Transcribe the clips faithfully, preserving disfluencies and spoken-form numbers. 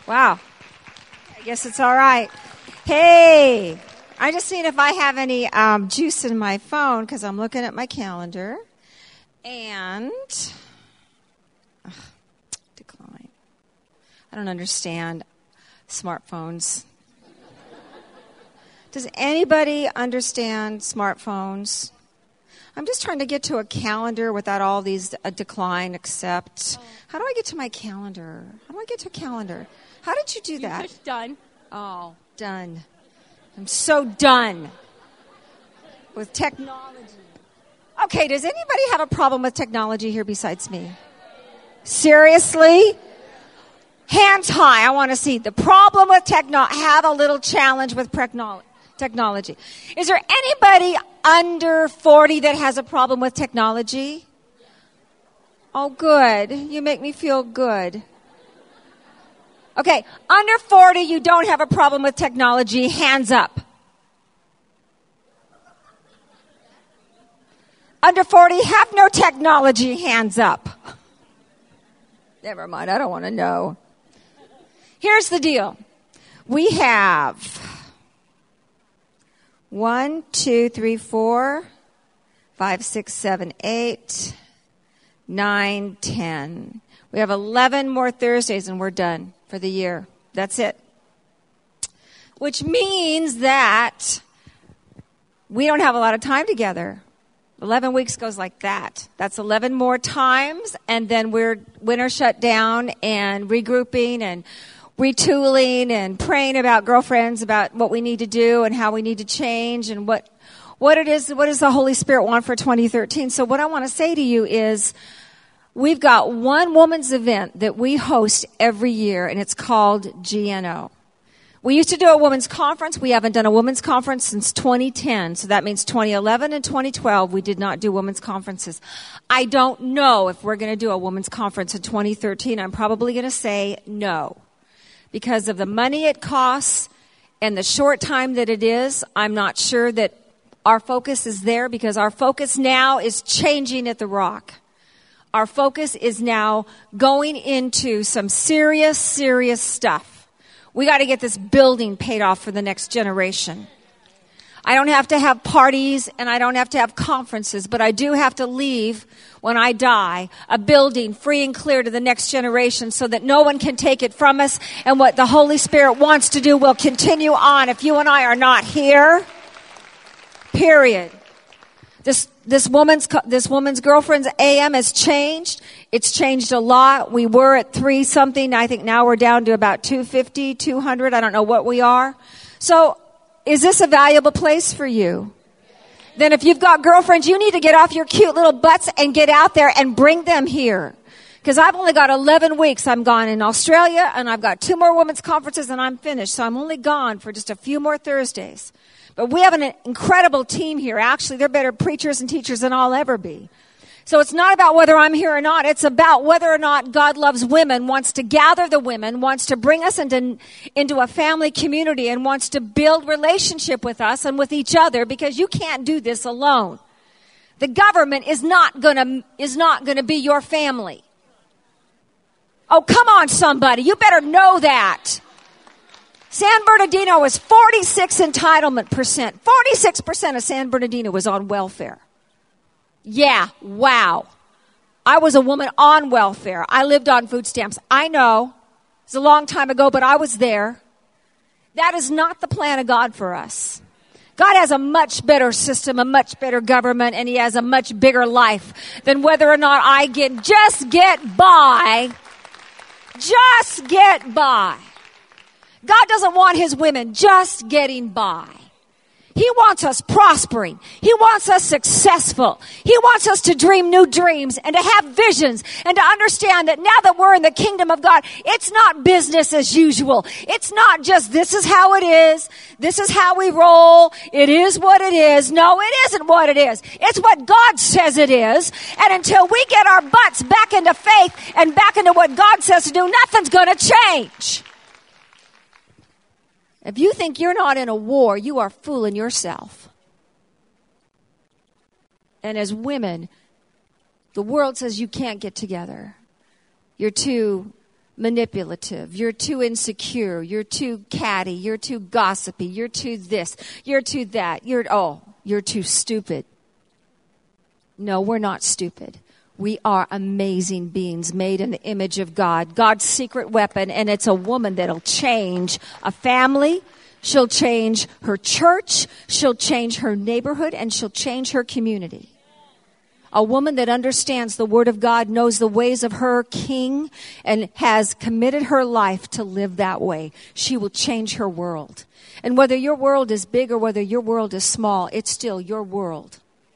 Wow. I guess it's all right. Hey, I just seen if I have any um, juice in my phone because I'm looking at my calendar. And ugh, decline. I don't understand smartphones. Does anybody understand smartphones? I'm just trying to get to a calendar without all these uh, decline, accept. Oh. How do I get to my calendar? How do I get to a calendar? How did you do that? You push done. Oh, done. I'm so done with technology. Okay, does anybody have a problem with technology here besides me? Seriously? Hands high. I want to see the problem with technology. Have a little challenge with technology. Technology. Is there anybody under forty that has a problem with technology? Oh, good. You make me feel good. Okay, under forty, you don't have a problem with technology. Hands up. Under forty, have no technology. Hands up. Never mind, I don't want to know. Here's the deal. We have one, two, three, four, five, six, seven, eight, nine, ten. We have eleven more Thursdays and we're done for the year. That's it. Which means that we don't have a lot of time together. eleven weeks goes like that. That's eleven more times, and then we're winter shut down and regrouping and retooling and praying about girlfriends, about what we need to do and how we need to change and what what it is, what does the Holy Spirit want for twenty thirteen. So what I want to say to you is we've got one woman's event that we host every year, and it's called G N O. We used to do a women's conference. We haven't done a women's conference since twenty ten. So that means twenty eleven and twenty twelve, we did not do women's conferences. I don't know if we're going to do a women's conference in twenty thirteen. I'm probably going to say no. Because of the money it costs and the short time that it is, I'm not sure that our focus is there, because our focus now is changing at the Rock. Our focus is now going into some serious, serious stuff. We got to get this building paid off for the next generation. I don't have to have parties and I don't have to have conferences, but I do have to leave when I die a building free and clear to the next generation so that no one can take it from us, and what the Holy Spirit wants to do will continue on if you and I are not here. Period. This this woman's this woman's girlfriend's A M has changed. It's changed a lot. We were at three something. I think now we're down to about two fifty, two hundred. I don't know what we are. So is this a valuable place for you? Then if you've got girlfriends, you need to get off your cute little butts and get out there and bring them here. Because I've only got eleven weeks. I'm gone in Australia, and I've got two more women's conferences, and I'm finished. So I'm only gone for just a few more Thursdays. But we have an incredible team here. Actually, they're better preachers and teachers than I'll ever be. So it's not about whether I'm here or not. It's about whether or not God loves women, wants to gather the women, wants to bring us into, into a family community, and wants to build relationship with us and with each other, because you can't do this alone. The government is not gonna, is not gonna be your family. Oh, come on, somebody. You better know that. San Bernardino was forty-six entitlement percent. forty-six percent of San Bernardino was on welfare. Yeah, wow. I was a woman on welfare. I lived on food stamps. I know. It's a long time ago, but I was there. That is not the plan of God for us. God has a much better system, a much better government, and He has a much bigger life than whether or not I can just get by. Just get by. God doesn't want His women just getting by. He wants us prospering. He wants us successful. He wants us to dream new dreams and to have visions and to understand that now that we're in the kingdom of God, it's not business as usual. It's not just this is how it is. This is how we roll. It is what it is. No, it isn't what it is. It's what God says it is. And until we get our butts back into faith and back into what God says to do, nothing's going to change. If you think you're not in a war, you are fooling yourself. And as women, the world says you can't get together. You're too manipulative. You're too insecure. You're too catty. You're too gossipy. You're too this. You're too that. You're, oh, you're too stupid. No, we're not stupid. We are amazing beings made in the image of God. God's secret weapon, and it's a woman that'll change a family. She'll change her church. She'll change her neighborhood, and she'll change her community. A woman that understands the Word of God, knows the ways of her King, and has committed her life to live that way. She will change her world. And whether your world is big or whether your world is small, it's still your world.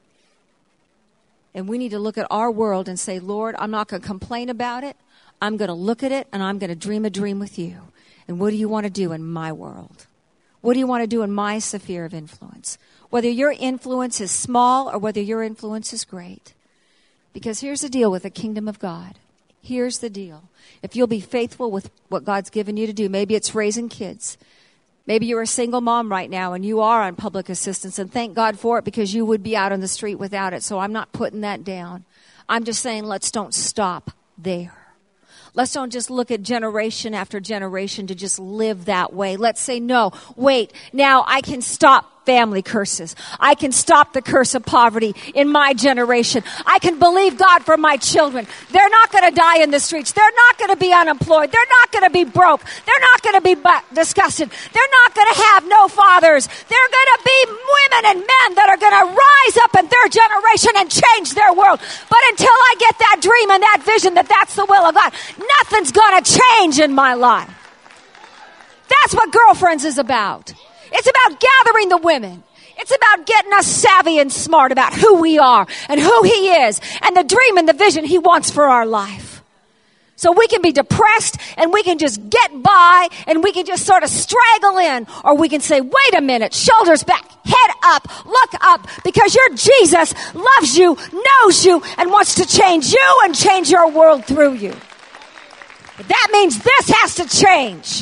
And we need to look at our world and say, Lord, I'm not going to complain about it. I'm going to look at it, and I'm going to dream a dream with you. And what do you want to do in my world? What do you want to do in my sphere of influence? Whether your influence is small or whether your influence is great. Because here's the deal with the kingdom of God. Here's the deal. If you'll be faithful with what God's given you to do, maybe it's raising kids. Maybe you're a single mom right now and you are on public assistance, and thank God for it, because you would be out on the street without it. So I'm not putting that down. I'm just saying, let's don't stop there. Let's don't just look at generation after generation to just live that way. Let's say, no, wait, now I can stop family curses. I can stop the curse of poverty in my generation. I can believe God for my children. They're not going to die in the streets. They're not going to be unemployed. They're not going to be broke. They're not going to be bu- disgusted. They're not going to have no fathers. They're going to be women and men that are going to rise up in their generation and change their world. But until I get that dream and that vision that that's the will of God, nothing's going to change in my life. That's what Girlfriends is about. It's about gathering the women. It's about getting us savvy and smart about who we are and who He is and the dream and the vision He wants for our life. So we can be depressed and we can just get by and we can just sort of straggle in, or we can say, wait a minute, shoulders back, head up, look up, because your Jesus loves you, knows you, and wants to change you and change your world through you. But that means this has to change.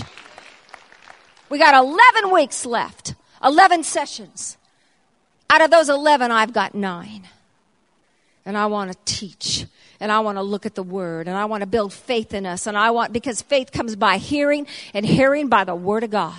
We got eleven weeks left, eleven sessions. Out of those eleven, I've got nine. And I want to teach, and I want to look at the Word, and I want to build faith in us, and I want, because faith comes by hearing, and hearing by the Word of God.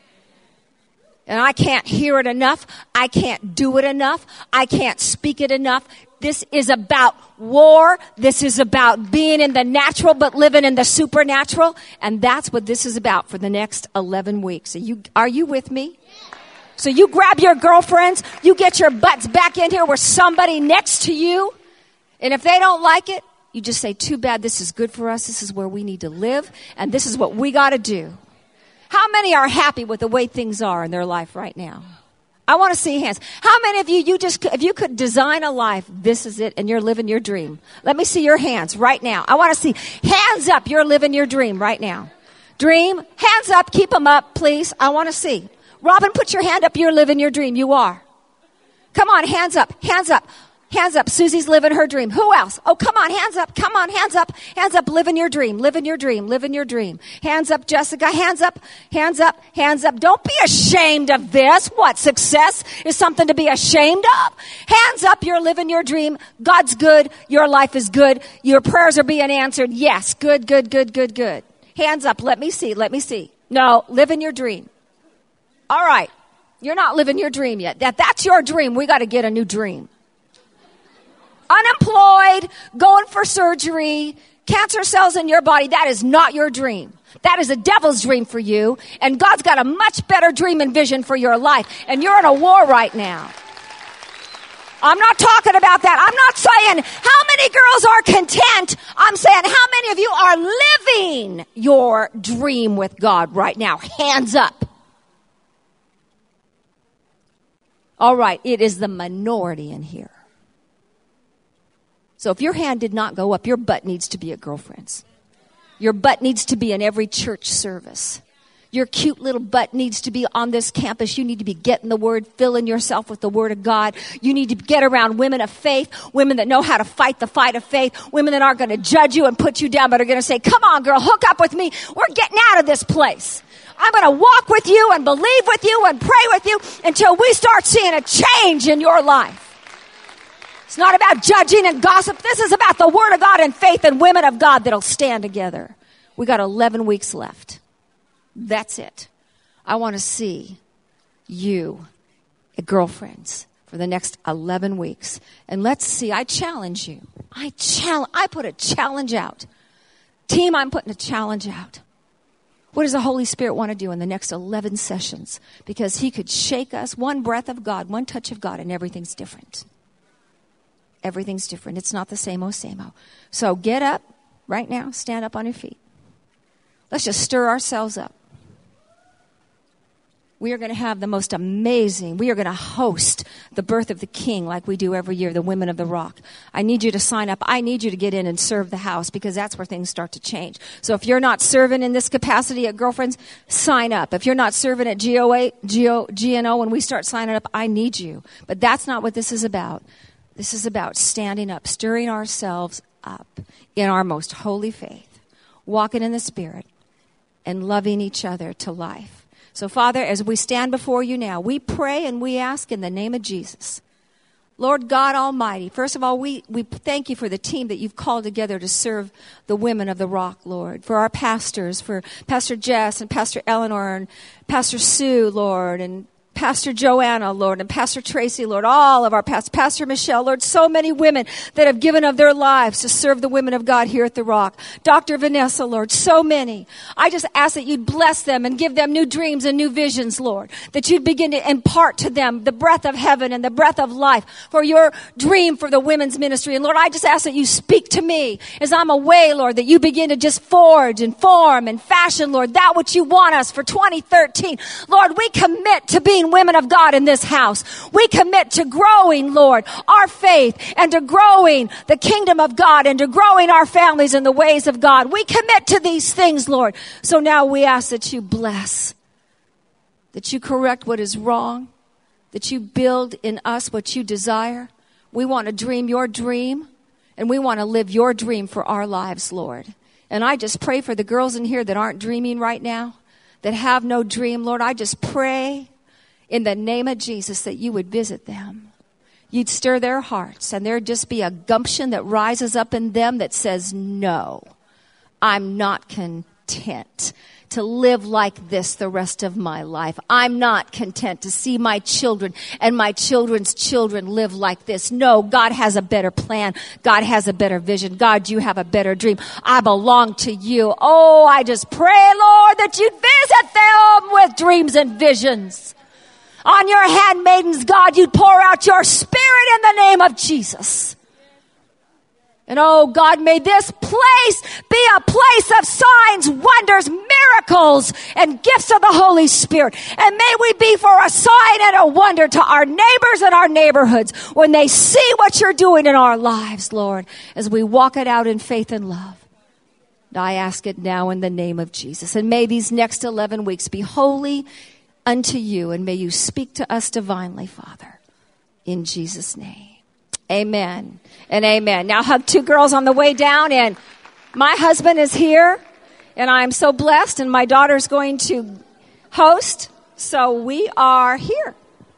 And I can't hear it enough. I can't do it enough. I can't speak it enough. This is about war. This is about being in the natural but living in the supernatural. And that's what this is about for the next eleven weeks. Are you, are you with me? So you grab your girlfriends. You get your butts back in here with somebody next to you. And if they don't like it, you just say, too bad, this is good for us. This is where we need to live. And this is what we got to do. How many are happy with the way things are in their life right now? I want to see hands. How many of you, you just, if you could design a life, this is it, and you're living your dream? Let me see your hands right now. I want to see hands up. You're living your dream right now. Dream, hands up. Keep them up, please. I want to see. Robin, put your hand up. You're living your dream. You are. Come on, hands up, hands up. Hands up. Susie's living her dream. Who else? Oh, come on. Hands up. Come on. Hands up. Hands up. Living your dream. Living your dream. Living your dream. Hands up, Jessica. Hands up. Hands up. Hands up. Don't be ashamed of this. What? Success is something to be ashamed of? Hands up. You're living your dream. God's good. Your life is good. Your prayers are being answered. Yes. Good, good, good, good, good. Hands up. Let me see. Let me see. No. Living your dream. All right. You're not living your dream yet. That, that's your dream. We got to get a new dream. Unemployed, going for surgery, cancer cells in your body, that is not your dream. That is a devil's dream for you. And God's got a much better dream and vision for your life. And you're in a war right now. I'm not talking about that. I'm not saying how many girls are content. I'm saying how many of you are living your dream with God right now. Hands up. All right, it is the minority in here. So if your hand did not go up, your butt needs to be at Girlfriends. Your butt needs to be in every church service. Your cute little butt needs to be on this campus. You need to be getting the Word, filling yourself with the Word of God. You need to get around women of faith, women that know how to fight the fight of faith, women that aren't going to judge you and put you down, but are going to say, come on, girl, hook up with me. We're getting out of this place. I'm going to walk with you and believe with you and pray with you until we start seeing a change in your life. It's not about judging and gossip. This is about the Word of God and faith and women of God that'll stand together. We got eleven weeks left. That's it. I want to see you, girlfriends, for the next eleven weeks. And let's see, I challenge you. I challenge, I put a challenge out. Team, I'm putting a challenge out. What does the Holy Spirit want to do in the next eleven sessions? Because he could shake us, one breath of God, one touch of God, and everything's different. Everything's different. It's not the same old, same old. So get up right now. Stand up on your feet. Let's just stir ourselves up. We are going to have the most amazing, we are going to host the birth of the King like we do every year, the Women of the Rock. I need you to sign up. I need you to get in and serve the house because that's where things start to change. So if you're not serving in this capacity at Girlfriends, sign up. If you're not serving at G O A, G O, G N O, when we start signing up, I need you. But that's not what this is about. This is about standing up, stirring ourselves up in our most holy faith, walking in the Spirit, and loving each other to life. So, Father, as we stand before you now, we pray and we ask in the name of Jesus. Lord God Almighty, first of all, we, we thank you for the team that you've called together to serve the Women of the Rock, Lord. For our pastors, for Pastor Jess and Pastor Eleanor and Pastor Sue, Lord, and Pastor Joanna, Lord, and Pastor Tracy, Lord, all of our pastors, Pastor Michelle, Lord, so many women that have given of their lives to serve the women of God here at the Rock. Doctor Vanessa, Lord, so many. I just ask that you'd bless them and give them new dreams and new visions, Lord, that you'd begin to impart to them the breath of heaven and the breath of life for your dream for the women's ministry. And Lord, I just ask that you speak to me as I'm away, Lord, that you begin to just forge and form and fashion, Lord, that which you want us for twenty thirteen. Lord, we commit to being women of God in this house. We commit to growing, Lord, our faith and to growing the kingdom of God and to growing our families in the ways of God. We commit to these things, Lord. So now we ask that you bless, that you correct what is wrong, that you build in us what you desire. We want to dream your dream, and we want to live your dream for our lives, Lord. And I just pray for the girls in here that aren't dreaming right now, that have no dream, Lord. I just pray in the name of Jesus that you would visit them. You'd stir their hearts, and there'd just be a gumption that rises up in them that says, no, I'm not content to live like this the rest of my life. I'm not content to see my children and my children's children live like this. No, God has a better plan. God has a better vision. God, you have a better dream. I belong to you. Oh, I just pray, Lord, that you'd visit them with dreams and visions. On your handmaidens, God, you'd pour out your Spirit in the name of Jesus. And oh, God, may this place be a place of signs, wonders, miracles, and gifts of the Holy Spirit. And may we be for a sign and a wonder to our neighbors and our neighborhoods when they see what you're doing in our lives, Lord, as we walk it out in faith and love. And I ask it now in the name of Jesus. And may these next eleven weeks be holy unto you, and may you speak to us divinely, Father, in Jesus' name. Amen and amen. Now hug two girls on the way down, and my husband is here, and I'm so blessed, and my daughter's going to host, so we are here.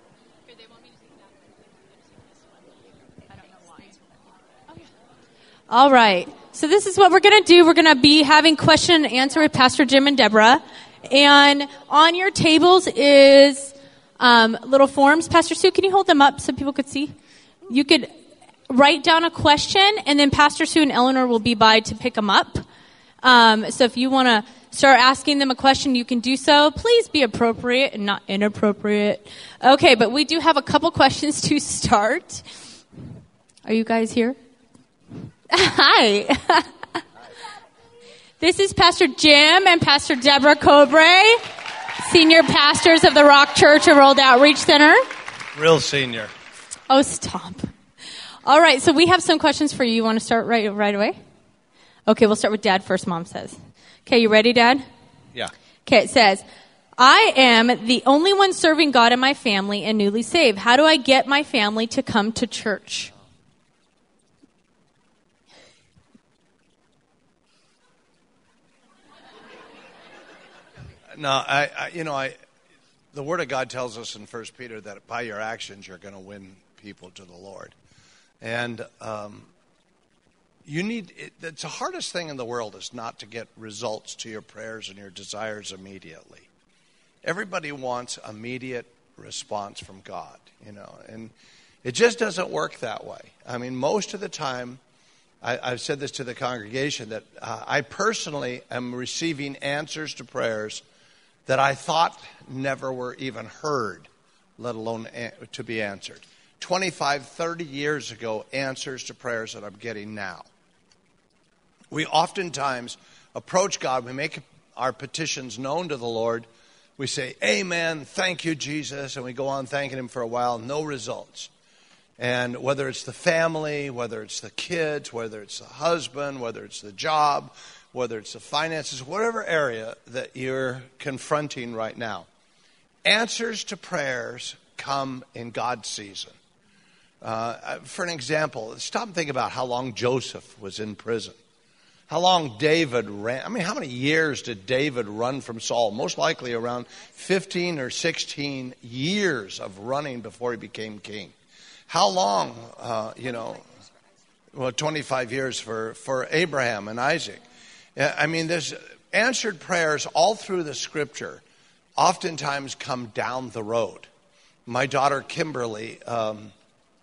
All right, so this is what we're going to do. We're going to be having question and answer with Pastor Jim and Deborah. And on your tables is um, little forms. Pastor Sue, can you hold them up so people could see? You could write down a question, and then Pastor Sue and Eleanor will be by to pick them up. Um, so if you want to start asking them a question, you can do so. Please be appropriate and not inappropriate. Okay, but we do have a couple questions to start. Are you guys here? Hi. This is Pastor Jim and Pastor Deborah Cobre, senior pastors of the Rock Church of World Outreach Center. Real senior. Oh, stop. All right, so we have some questions for you. You want to start right right away? Okay, we'll start with Dad first, Mom says. Okay, you ready, Dad? Yeah. Okay, it says, I am the only one serving God in my family and newly saved. How do I get my family to come to church? No, I, I, you know, I, the Word of God tells us in First Peter that by your actions you're going to win people to the Lord. And um, you need, it, it's the hardest thing in the world is not to get results to your prayers and your desires immediately. Everybody wants immediate response from God, you know, and it just doesn't work that way. I mean, most of the time, I, I've said this to the congregation, that uh, I personally am receiving answers to prayers that I thought never were even heard, let alone a- to be answered. twenty-five, thirty years ago, answers to prayers that I'm getting now. We oftentimes approach God, we make our petitions known to the Lord, we say, amen, thank you, Jesus, and we go on thanking him for a while, no results. And whether it's the family, whether it's the kids, whether it's the husband, whether it's the job, whether it's the finances, whatever area that you're confronting right now, answers to prayers come in God's season. Uh, for an example, stop and think about how long Joseph was in prison. How long David ran. I mean, how many years did David run from Saul? Most likely around fifteen or sixteen years of running before he became king. How long, uh, you know, well, twenty-five years for, for Abraham and Isaac. I mean, there's answered prayers all through the scripture oftentimes come down the road. My daughter Kimberly um,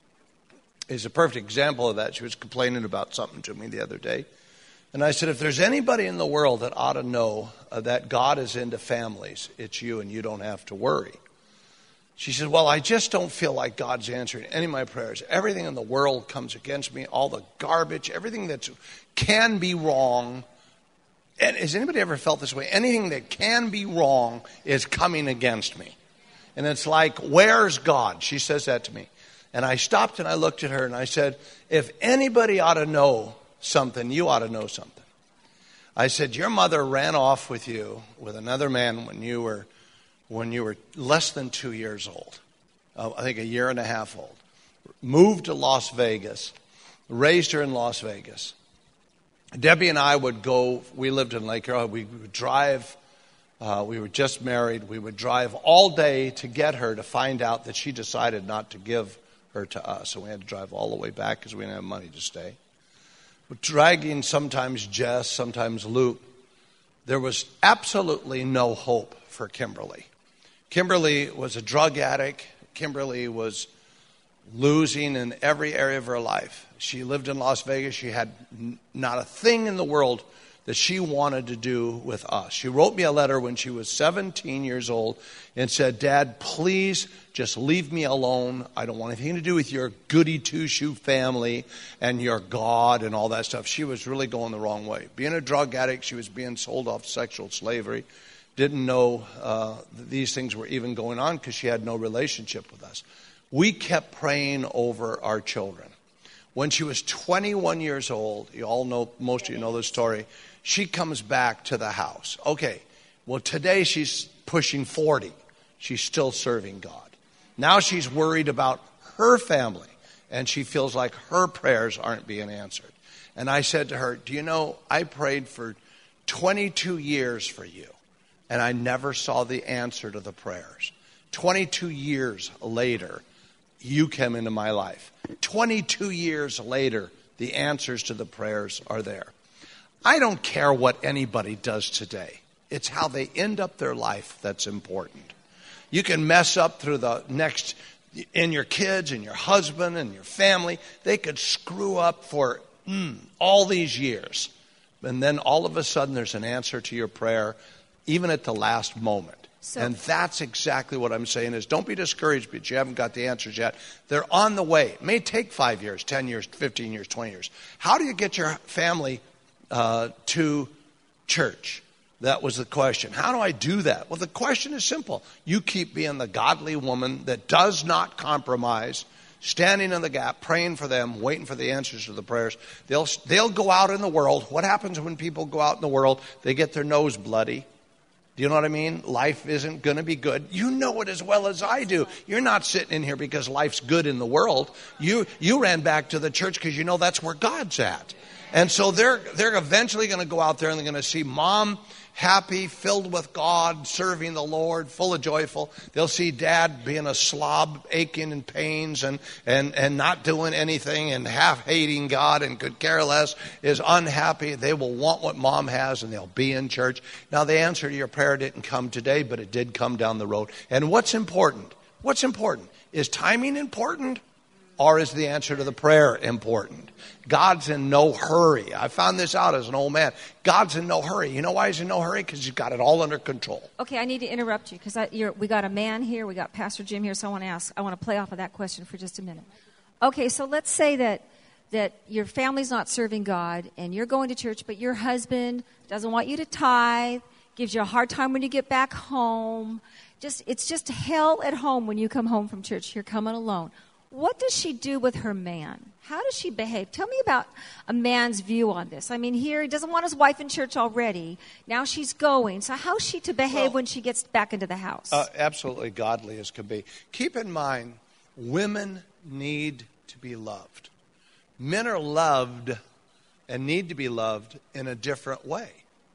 is a perfect example of that. She was complaining about something to me the other day. And I said, if there's anybody in the world that ought to know uh, that God is into families, it's you, and you don't have to worry. She said, well, I just don't feel like God's answering any of my prayers. Everything in the world comes against me, all the garbage, everything that can be wrong. And has anybody ever felt this way? Anything that can be wrong is coming against me. And it's like, where's God? She says that to me. And I stopped and I looked at her and I said, if anybody ought to know something, you ought to know something. I said, your mother ran off with you with another man when you were when you were less than two years old. Uh, I think a year and a half old. Moved to Las Vegas, raised her in Las Vegas. Debbie and I would go, we lived in Lake Arrowhead, we would drive, uh, we were just married, we would drive all day to get her to find out that she decided not to give her to us. So we had to drive all the way back because we didn't have money to stay. Dragging sometimes Jess, sometimes Luke, there was absolutely no hope for Kimberly. Kimberly was a drug addict. Kimberly was losing in every area of her life. She lived in Las Vegas. She had n- not a thing in the world that she wanted to do with us. She wrote me a letter when she was seventeen years old and said, Dad, please just leave me alone. I don't want anything to do with your goody two-shoe family and your God and all that stuff. She was really going the wrong way. Being a drug addict, she was being sold off sexual slavery. Didn't know uh, that these things were even going on because she had no relationship with us. We kept praying over our children. When she was twenty-one years old, you all know, most of you know the story, she comes back to the house. Okay, well, today she's pushing forty. She's still serving God. Now she's worried about her family, and she feels like her prayers aren't being answered. And I said to her, do you know, I prayed for twenty-two years for you, and I never saw the answer to the prayers. twenty-two years later, you came into my life. twenty-two years later, the answers to the prayers are there. I don't care what anybody does today. It's how they end up their life that's important. You can mess up through the next, in your kids and your husband and your family. They could screw up for mm, all these years. And then all of a sudden there's an answer to your prayer, even at the last moment. So, and that's exactly what I'm saying is don't be discouraged because you haven't got the answers yet. They're on the way. It may take five years, ten years, fifteen years, twenty years. How do you get your family uh, to church? That was the question. How do I do that? Well, the question is simple. You keep being the godly woman that does not compromise, standing in the gap, praying for them, waiting for the answers to the prayers. They'll, they'll go out in the world. What happens when people go out in the world? They get their nose bloody. Do you know what I mean? Life isn't going to be good. You know it as well as I do. You're not sitting in here because life's good in the world. You you ran back to the church because you know that's where God's at. And so they're they're eventually going to go out there and they're going to see mom happy, filled with God, serving the Lord, full of joyful. They'll see dad being a slob, aching in pains and, and, and not doing anything and half hating God and could care less, is unhappy. They will want what mom has and they'll be in church. Now the answer to your prayer didn't come today, but it did come down the road. And what's important? What's important? Is timing important? Or is the answer to the prayer important? God's in no hurry. I found this out as an old man. God's in no hurry. You know why he's in no hurry? Because he's got it all under control. Okay, I need to interrupt you because we got a man here. We got Pastor Jim here, so I want to ask. I want to play off of that question for just a minute. Okay, so let's say that that your family's not serving God and you're going to church, but your husband doesn't want you to tithe, gives you a hard time when you get back home. Just it's just hell at home when you come home from church. You're coming alone. What does she do with her man? How does she behave? Tell me about a man's view on this. I mean, here he doesn't want his wife in church already. Now she's going. So how's she to behave well, when she gets back into the house? Uh, absolutely godly as can be. Keep in mind, women need to be loved. Men are loved and need to be loved in a different way.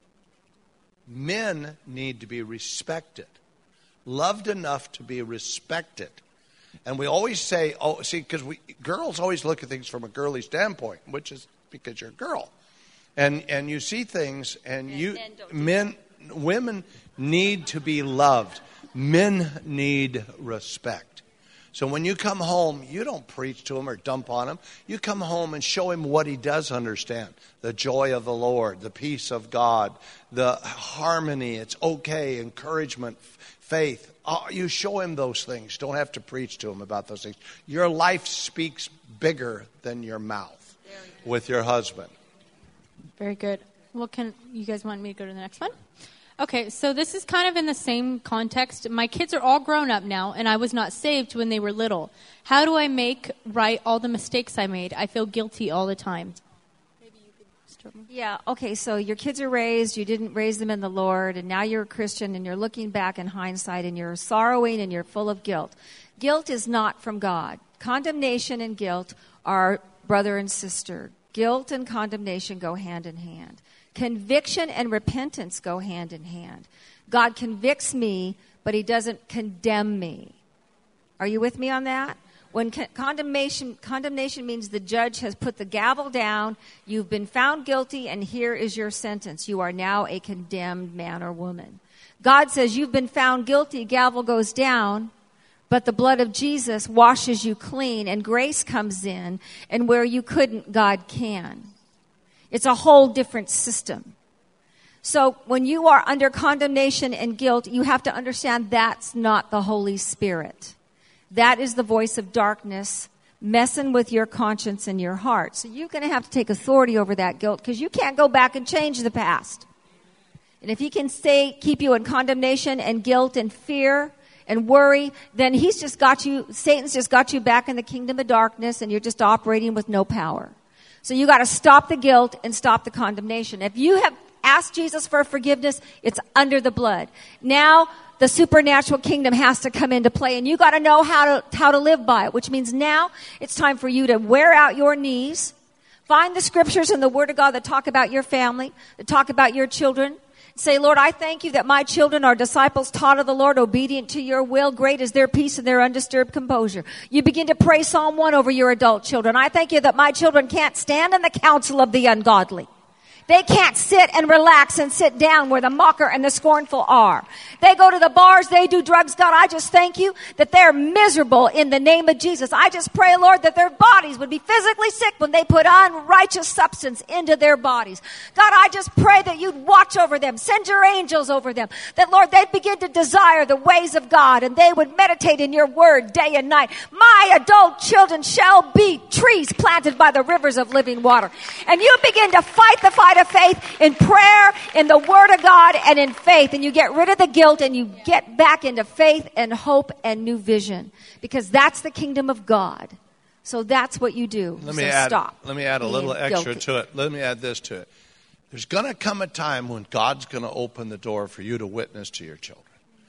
Men need to be respected. Loved enough to be respected. And we always say, oh, see, because we girls always look at things from a girly standpoint, which is because you're a girl. And and you see things, and, and you, men, women need to be loved. Men need respect. So when you come home, you don't preach to him or dump on him. You come home and show him what he does understand. The joy of the Lord, the peace of God, the harmony, it's okay, encouragement, faith. Oh, you show him those things. Don't have to preach to him about those things. Your life speaks bigger than your mouth with your husband. Very good. Well, can you guys want me to go to the next one? Okay, so this is kind of in the same context. My kids are all grown up now, and I was not saved when they were little. How do I make right all the mistakes I made? I feel guilty all the time. Yeah, okay, so your kids are raised, you didn't raise them in the Lord, and now you're a Christian, and you're looking back in hindsight, and you're sorrowing, and you're full of guilt. Guilt is not from God. Condemnation and guilt are brother and sister. Guilt and condemnation go hand in hand. Conviction and repentance go hand in hand. God convicts me, but he doesn't condemn me. Are you with me on that? When con- condemnation condemnation means the judge has put the gavel down, you've been found guilty, and here is your sentence. You are now a condemned man or woman. God says you've been found guilty, gavel goes down, but the blood of Jesus washes you clean, and grace comes in, and where you couldn't, God can. It's a whole different system. So when you are under condemnation and guilt, you have to understand that's not the Holy Spirit. That is the voice of darkness messing with your conscience and your heart. So you're going to have to take authority over that guilt because you can't go back and change the past. And if he can stay, keep you in condemnation and guilt and fear and worry, then he's just got you, Satan's just got you back in the kingdom of darkness and you're just operating with no power. So you got to stop the guilt and stop the condemnation. If you have asked Jesus for forgiveness, it's under the blood. Now the supernatural kingdom has to come into play, and you got to know how to how to live by it, which means now it's time for you to wear out your knees, find the scriptures in the Word of God that talk about your family, that talk about your children. Say, Lord, I thank you that my children are disciples taught of the Lord, obedient to your will. Great is their peace and their undisturbed composure. You begin to pray Psalm one over your adult children. I thank you that my children can't stand in the counsel of the ungodly. They can't sit and relax and sit down where the mocker and the scornful are. They go to the bars, they do drugs. God, I just thank you that they're miserable in the name of Jesus. I just pray, Lord, that their bodies would be physically sick when they put unrighteous substance into their bodies. God, I just pray that you'd watch over them, send your angels over them, that, Lord, they'd begin to desire the ways of God and they would meditate in your word day and night. My adult children shall be trees planted by the rivers of living water. And you begin to fight the fight of faith in prayer, in the Word of God, and in faith. And you get rid of the guilt and you get back into faith and hope and new vision. Because that's the kingdom of God. So that's what you do. Let me so add, stop. Let me add a little extra guilty. to it. Let me add this to it. There's going to come a time when God's going to open the door for you to witness to your children.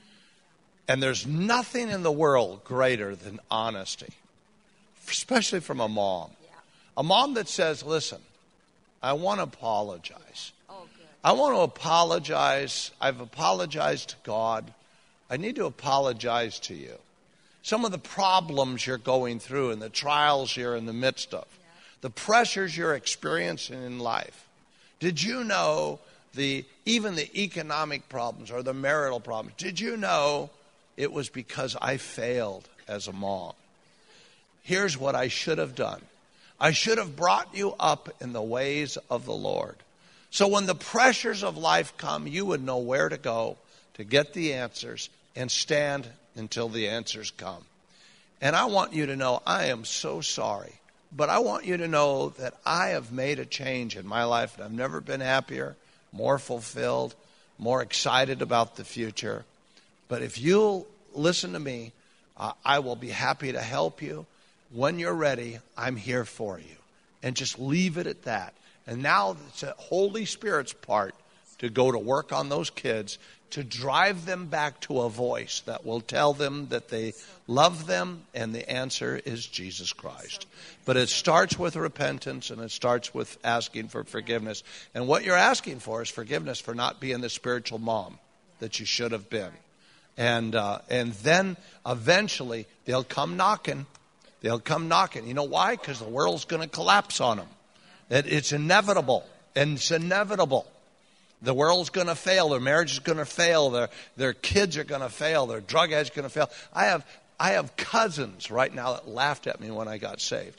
And there's nothing in the world greater than honesty. Especially from a mom. A mom that says, listen, I want to apologize. I want to apologize. I've apologized to God. I need to apologize to you. Some of the problems you're going through and the trials you're in the midst of, the pressures you're experiencing in life. Did you know the even the economic problems or the marital problems? Did you know it was because I failed as a mom? Here's what I should have done. I should have brought you up in the ways of the Lord. So when the pressures of life come, you would know where to go to get the answers and stand until the answers come. And I want you to know I am so sorry. But I want you to know that I have made a change in my life. And I've never been happier, more fulfilled, more excited about the future. But if you'll listen to me, uh, I will be happy to help you. When you're ready, I'm here for you. And just leave it at that. And now it's the Holy Spirit's part to go to work on those kids, to drive them back to a voice that will tell them that they love them, and the answer is Jesus Christ. But it starts with repentance, and it starts with asking for forgiveness. And what you're asking for is forgiveness for not being the spiritual mom that you should have been. And uh, and then eventually they'll come knocking. They'll come knocking. You know why? Because the world's going to collapse on them. It, it's inevitable. And it's inevitable. The world's going to fail. Their marriage is going to fail. Their their kids are going to fail. Their drug addict is going to fail. I have I have cousins right now that laughed at me when I got saved.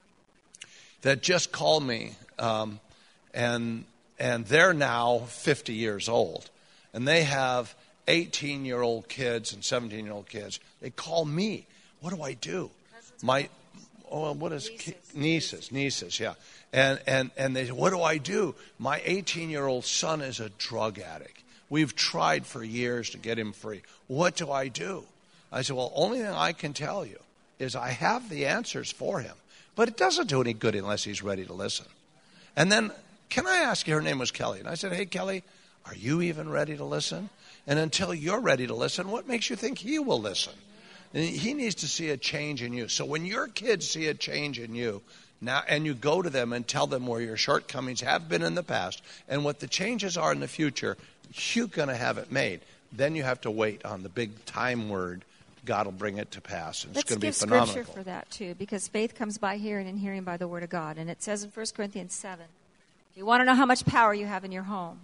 That just called me, um, and and they're now fifty years old, and they have eighteen-year-old kids and seventeen-year-old kids. They call me. What do I do? My oh, what is nieces nieces, nieces yeah. And, and, and they said, what do I do? My eighteen-year-old son is a drug addict. We've tried for years to get him free. What do I do? I said, well, only thing I can tell you is I have the answers for him. But it doesn't do any good unless he's ready to listen. And then, can I ask you, her name was Kelly. And I said, hey, Kelly, are you even ready to listen? And until you're ready to listen, what makes you think he will listen? And he needs to see a change in you. So when your kids see a change in you, now, and you go to them and tell them where your shortcomings have been in the past and what the changes are in the future, you're going to have it made. Then you have to wait on the big time word. God will bring it to pass. And it's going to be phenomenal. Let's give scripture for that, too, because faith comes by hearing and hearing by the word of God. And it says in First Corinthians seven, if you want to know how much power you have in your home,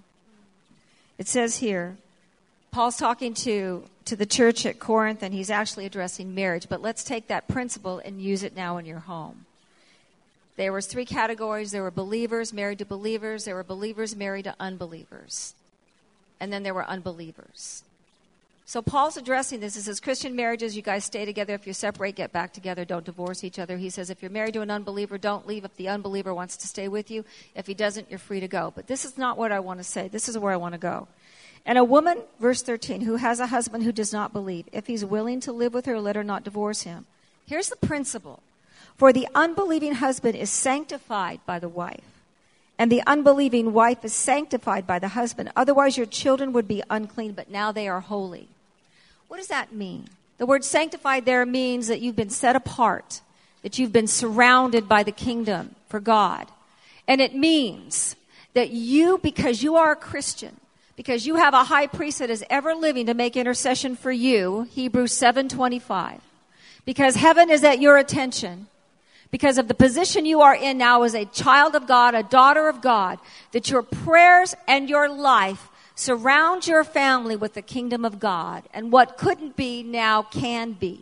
it says here, Paul's talking to, to the church at Corinth, and he's actually addressing marriage. But let's take that principle and use it now in your home. There was three categories. There were believers married to believers. There were believers married to unbelievers. And then there were unbelievers. So Paul's addressing this. He says, Christian marriages, you guys stay together. If you separate, get back together. Don't divorce each other. He says, if you're married to an unbeliever, don't leave if the unbeliever wants to stay with you. If he doesn't, you're free to go. But this is not what I want to say. This is where I want to go. And a woman, verse thirteen, who has a husband who does not believe, if he's willing to live with her, let her not divorce him. Here's the principle. For the unbelieving husband is sanctified by the wife, and the unbelieving wife is sanctified by the husband. Otherwise, your children would be unclean, but now they are holy. What does that mean? The word sanctified there means that you've been set apart, that you've been surrounded by the kingdom for God. And it means that you, because you are a Christian, because you have a high priest that is ever living to make intercession for you, Hebrews seven twenty-five, because heaven is at your attention, because of the position you are in now as a child of God, a daughter of God, that your prayers and your life surround your family with the kingdom of God. And what couldn't be now can be.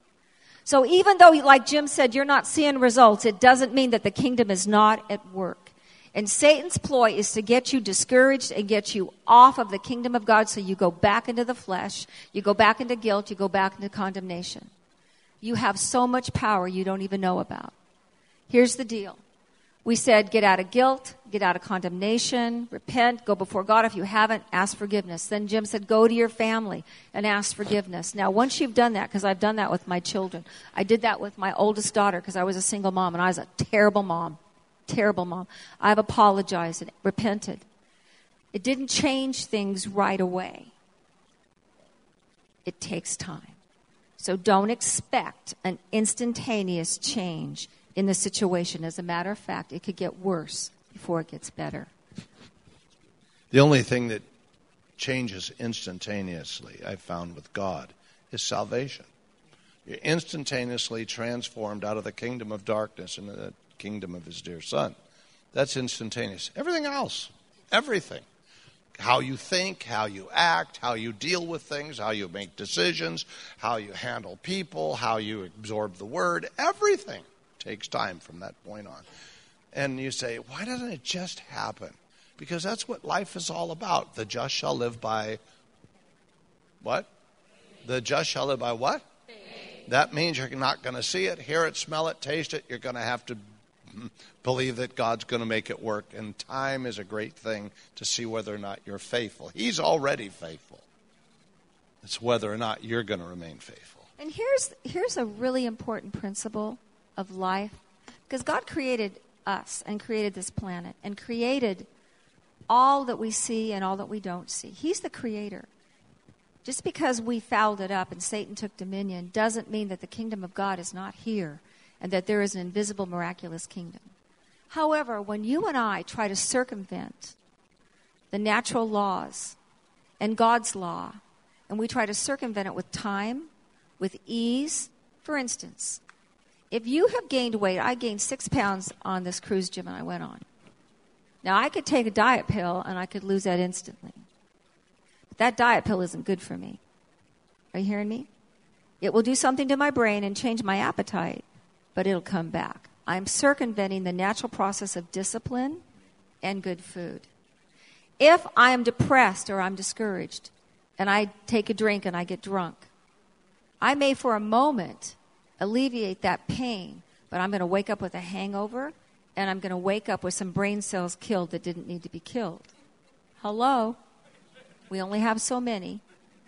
So even though, like Jim said, you're not seeing results, it doesn't mean that the kingdom is not at work. And Satan's ploy is to get you discouraged and get you off of the kingdom of God so you go back into the flesh, you go back into guilt, you go back into condemnation. You have so much power you don't even know about. Here's the deal. We said get out of guilt, get out of condemnation, repent, go before God. If you haven't, ask forgiveness. Then Jim said go to your family and ask forgiveness. Now, once you've done that, because I've done that with my children. I did that with my oldest daughter because I was a single mom, and I was a terrible mom, terrible mom. I've apologized and repented. It didn't change things right away. It takes time. So don't expect an instantaneous change in the situation. As a matter of fact, it could get worse before it gets better. The only thing that changes instantaneously, I found with God, is salvation. You're instantaneously transformed out of the kingdom of darkness into the kingdom of his dear Son. That's instantaneous. Everything else, everything. How you think, how you act, how you deal with things, how you make decisions, how you handle people, how you absorb the word, everything takes time from that point on. And you say, why doesn't it just happen? Because that's what life is all about. The just shall live by what? The just shall live by what? Faith. That means you're not going to see it, hear it, smell it, taste it. You're going to have to believe that God's going to make it work. And time is a great thing to see whether or not you're faithful. He's already faithful. It's whether or not you're going to remain faithful. And here's here's a really important principle of life. Because God created us and created this planet and created all that we see and all that we don't see. He's the creator. Just because we fouled it up and Satan took dominion doesn't mean that the kingdom of God is not here and that there is an invisible, miraculous kingdom. However, when you and I try to circumvent the natural laws and God's law, and we try to circumvent it with time, with ease, for instance, if you have gained weight, I gained six pounds on this cruise, Jim, and I went on. Now, I could take a diet pill, and I could lose that instantly. But that diet pill isn't good for me. Are you hearing me? It will do something to my brain and change my appetite, but it'll come back. I'm circumventing the natural process of discipline and good food. If I am depressed or I'm discouraged, and I take a drink and I get drunk, I may for a moment alleviate that pain, but I'm going to wake up with a hangover, and I'm going to wake up with some brain cells killed that didn't need to be killed. Hello? We only have so many.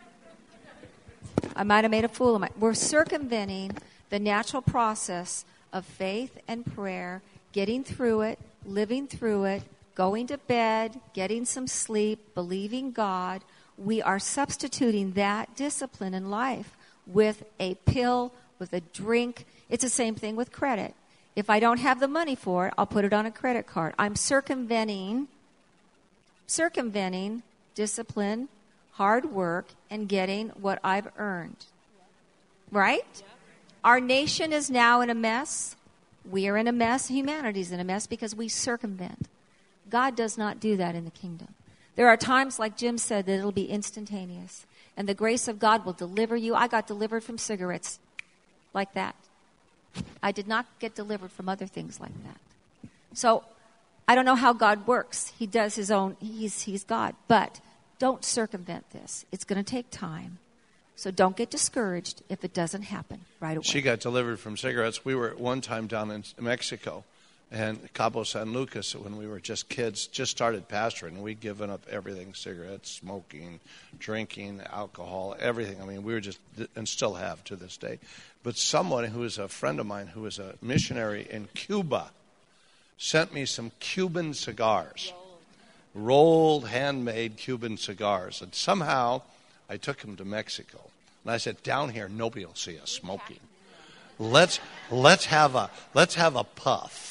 I might have made a fool of myself. We're circumventing the natural process of faith and prayer, getting through it, living through it, going to bed, getting some sleep, believing God. We are substituting that discipline in life with a pill, with a drink. It's the same thing with credit. If I don't have the money for it, I'll put it on a credit card. I'm circumventing, circumventing discipline, hard work, and getting what I've earned. Right? Yeah. Our nation is now in a mess. We are in a mess. Humanity's in a mess because we circumvent. God does not do that in the kingdom. There are times, like Jim said, that it'll be instantaneous. And the grace of God will deliver you. I got delivered from cigarettes like that. I did not get delivered from other things like that. So I don't know how God works. He does his own, he's, he's God. But don't circumvent this. It's going to take time. So don't get discouraged if it doesn't happen right away. She got delivered from cigarettes. We were at one time down in Mexico, and Cabo San Lucas, when we were just kids, just started pastoring. We'd given up everything, cigarettes, smoking, drinking, alcohol, everything. I mean, we were just, and still have to this day. But someone who is a friend of mine, who is a missionary in Cuba, sent me some Cuban cigars, rolled, handmade Cuban cigars. And somehow I took him to Mexico. And I said, down here, nobody will see us smoking. Let's let's have a let's have a puff.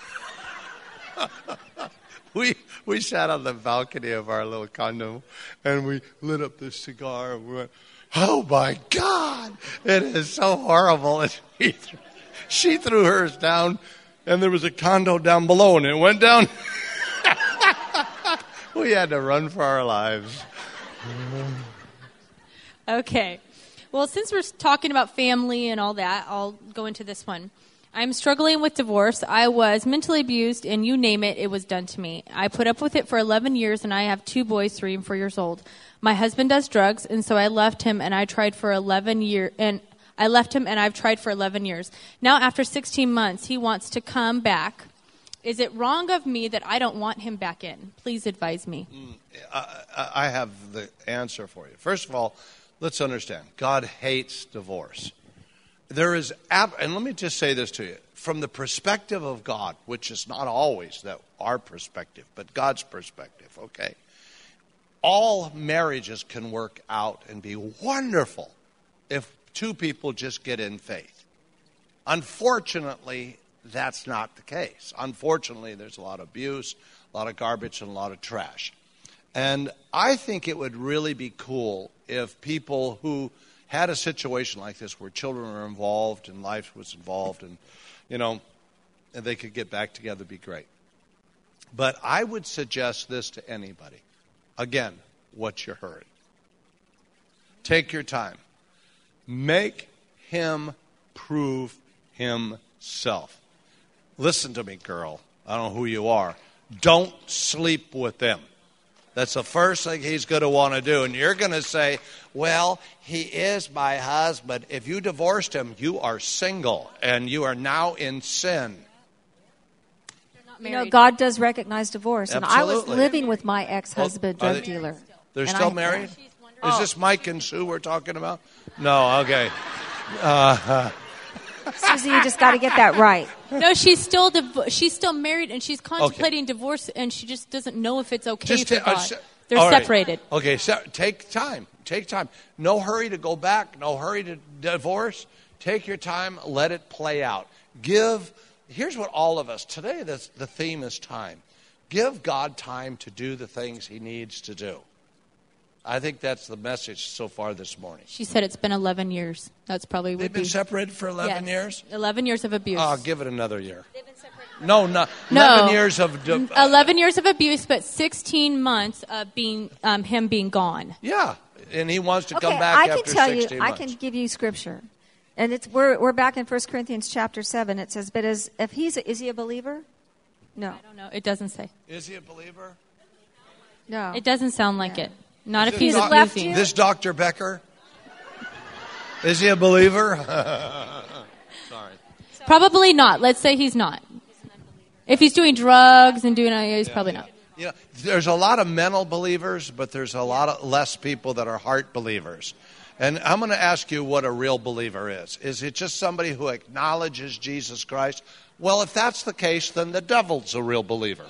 we we sat on the balcony of our little condo, and we lit up this cigar, and we went, oh my God, it is so horrible. And she threw, she threw hers down, and there was a condo down below, and it went down. We had to run for our lives. Okay. Well, since we're talking about family and all that, I'll go into this one. I'm struggling with divorce. I was mentally abused, and you name it, it was done to me. I put up with it for eleven years, and I have two boys, three and four years old. My husband does drugs, and so I left him, and I tried for eleven years, and I left him, and I've tried for eleven years. Now, after sixteen months, he wants to come back. Is it wrong of me that I don't want him back in? Please advise me. Mm, I, I have the answer for you. First of all, let's understand, God hates divorce. There is, ab- and let me just say this to you. From the perspective of God, which is not always that our perspective, but God's perspective, okay? All marriages can work out and be wonderful if two people just get in faith. Unfortunately, that's not the case. Unfortunately, there's a lot of abuse, a lot of garbage, and a lot of trash. And I think it would really be cool if people who had a situation like this where children were involved and life was involved and, you know, and they could get back together, be great. But I would suggest this to anybody. Again, what's your hurry? Take your time. Make him prove himself. Listen to me, girl. I don't know who you are. Don't sleep with them. That's the first thing he's going to want to do. And you're going to say, well, he is my husband. If you divorced him, you are single and you are now in sin. You know, God does recognize divorce. Absolutely. And I was living with my ex-husband, Well, are drug they- dealer. They're And still I- married? Oh. Is this Mike and Sue we're talking about? No, okay. Uh, Susie, you just got to get that right. No, she's still div- she's still married, and she's contemplating divorce, and she just doesn't know if it's okay Just for ta- uh, God. se- They're all right. separated. Okay, so take time. Take time. No hurry to go back. No hurry to divorce. Take your time. Let it play out. Give. Here's what all of us today. The the theme is time. Give God time to do the things He needs to do. I think that's the message so far this morning. She said it's been eleven years. That's probably would They've been be. separated for eleven Yes. years. eleven years of abuse. Oh, give it another year. No, no, No. eleven years of. di- eleven years of abuse, but sixteen months of being um, him being gone. Yeah, and he wants to Okay, come back I can after tell you, sixteen I months. can give you scripture. And it's we're we're back in First Corinthians chapter seven. It says, but as if he's a, is he a believer? No. I don't know. It doesn't say. Is he a believer? No. It doesn't sound like it. Not if Is he's this doc- left abusing. you? This Doctor Becker? Is he a believer? Sorry. Probably not. Let's say he's not. If he's doing drugs and doing, he's probably not. You know, there's a lot of mental believers, but there's a lot of less people that are heart believers. And I'm going to ask you what a real believer is. Is it just somebody who acknowledges Jesus Christ? Well, if that's the case, then the devil's a real believer.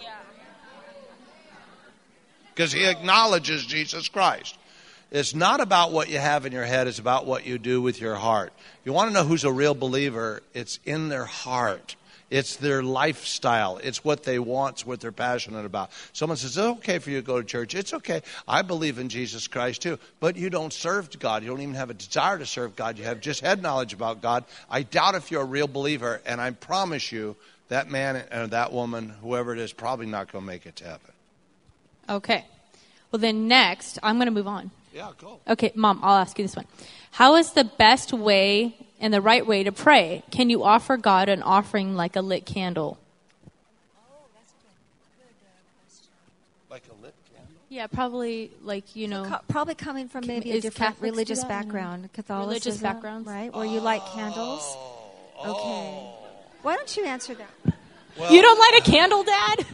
Because he acknowledges Jesus Christ. It's not about what you have in your head. It's about what you do with your heart. You want to know who's a real believer? It's in their heart. It's their lifestyle. It's what they want. It's what they're passionate about. Someone says, it's okay for you to go to church. It's okay. I believe in Jesus Christ too. But you don't serve God. You don't even have a desire to serve God. You have just head knowledge about God. I doubt if you're a real believer. And I promise you, that man or that woman, whoever it is, probably not going to make it to heaven. Okay. Well, then next, I'm going to move on. Yeah, cool. Okay, Mom, I'll ask you this one. How is the best way and the right way to pray? Can you offer God an offering like a lit candle? Like a lit candle? Yeah, probably like, you know. Co- probably coming from maybe a Is different Catholics do religious that? background, Catholicism, Religious backgrounds? right? Where you light candles. Okay. Why don't you answer that? Well, You don't light a candle, Dad?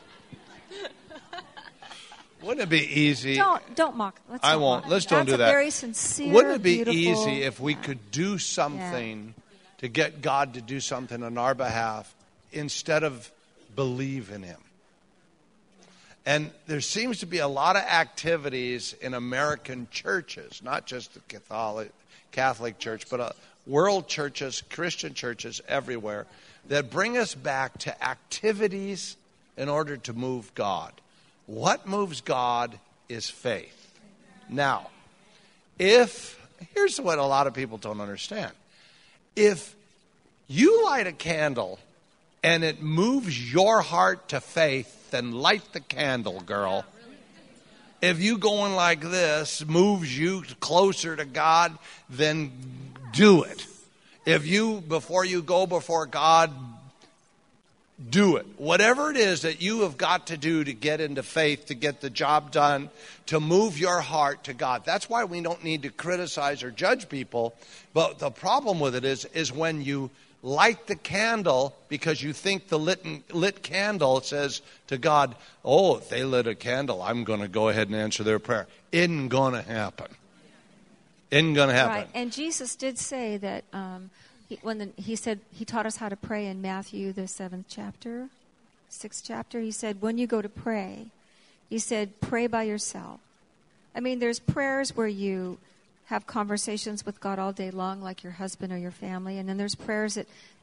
wouldn't it be easy? Don't don't mock. Let's I don't won't. mock. Let's don't That's do a that. Very sincere. Wouldn't it be beautiful- easy if we yeah. could do something to get God to do something on our behalf instead of believe in Him? And there seems to be a lot of activities in American churches, not just the Catholic Catholic Church, but uh, world churches, Christian churches everywhere, that bring us back to activities in order to move God. What moves God is faith. Now, if, here's what a lot of people don't understand. If you light a candle and it moves your heart to faith, then light the candle, girl. If you going like this moves you closer to God, then do it. If you, before you go before God, do it. Whatever it is that you have got to do to get into faith, to get the job done, to move your heart to God. That's why we don't need to criticize or judge people. But the problem with it is, is when you light the candle because you think the lit, lit candle says to God, oh, if they lit a candle, I'm going to go ahead and answer their prayer. Isn't going to happen. Isn't going to happen. Right. And Jesus did say that um, he, when the, he said he taught us how to pray in Matthew the seventh chapter, sixth chapter. He said when you go to pray, he said pray by yourself. I mean, there's prayers where you have conversations with God all day long, like your husband or your family, and then there's prayers that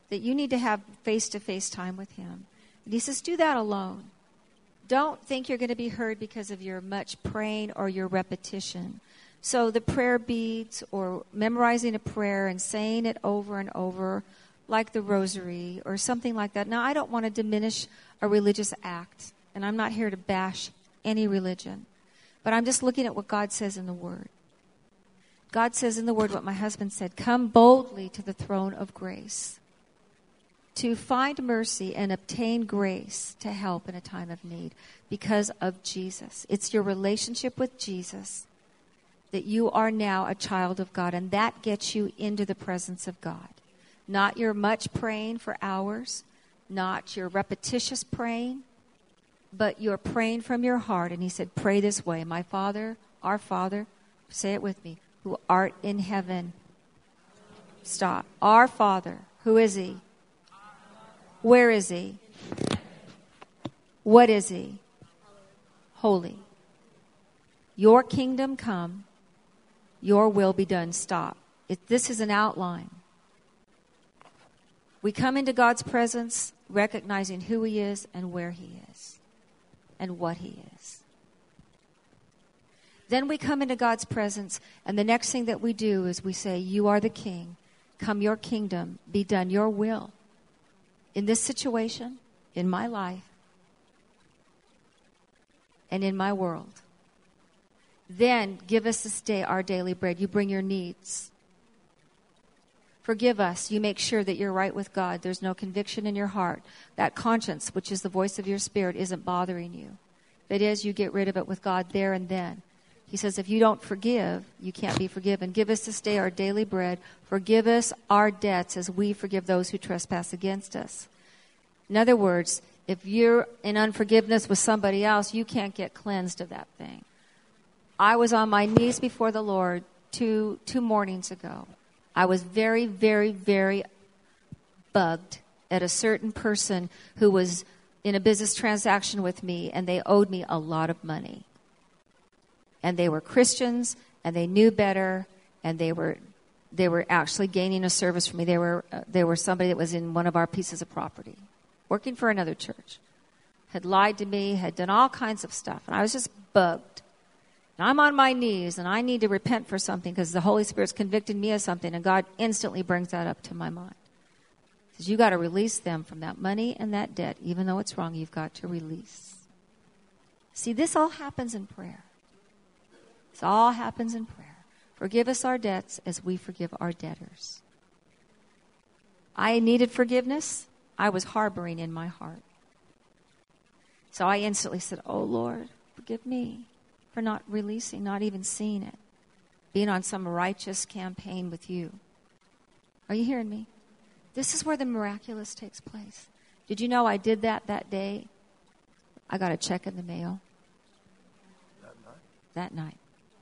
that you need to have face-to-face time with him. And he says, do that alone. Don't think you're going to be heard because of your much praying or your repetition. So the prayer beads or memorizing a prayer and saying it over and over, like the rosary or something like that. Now, I don't want to diminish a religious act, and I'm not here to bash any religion. But I'm just looking at what God says in the Word. God says in the Word what my husband said, come boldly to the throne of grace to find mercy and obtain grace to help in a time of need because of Jesus. It's your relationship with Jesus that you are now a child of God, and that gets you into the presence of God. Not your much praying for hours, not your repetitious praying, but you're praying from your heart. And he said, pray this way, my Father, our Father, say it with me, who art in heaven. Stop. Our Father, who is he? Where is he? What is he? Holy. Your kingdom come, your will be done. Stop. It, this is an outline. We come into God's presence recognizing who he is and where he is and what he is. Then we come into God's presence, and the next thing that we do is we say, you are the king. Come your kingdom, be done your will. In this situation, in my life, and in my world. Then give us this day our daily bread. You bring your needs. Forgive us. You make sure that you're right with God. There's no conviction in your heart. That conscience, which is the voice of your spirit, isn't bothering you. If it is, you get rid of it with God there and then. He says, if you don't forgive, you can't be forgiven. Give us this day our daily bread. Forgive us our debts as we forgive those who trespass against us. In other words, if you're in unforgiveness with somebody else, you can't get cleansed of that thing. I was on my knees before the Lord two, two mornings ago. I was very, very, very bugged at a certain person who was in a business transaction with me, and they owed me a lot of money. And they were Christians, and they knew better, and they were they were actually gaining a service from me. They were uh, they were somebody that was in one of our pieces of property, working for another church, had lied to me, had done all kinds of stuff, and I was just bugged. And I'm on my knees, and I need to repent for something because the Holy Spirit's convicted me of something, and God instantly brings that up to my mind. He says, you got to release them from that money and that debt. Even though it's wrong, you've got to release. See, this all happens in prayer. This all happens in prayer. Forgive us our debts as we forgive our debtors. I needed forgiveness. I was harboring in my heart. So I instantly said, oh, Lord, forgive me for not releasing, not even seeing it, being on some righteous campaign with you. Are you hearing me? This is where the miraculous takes place. Did you know I did that that day? I got a check in the mail. That night? That night.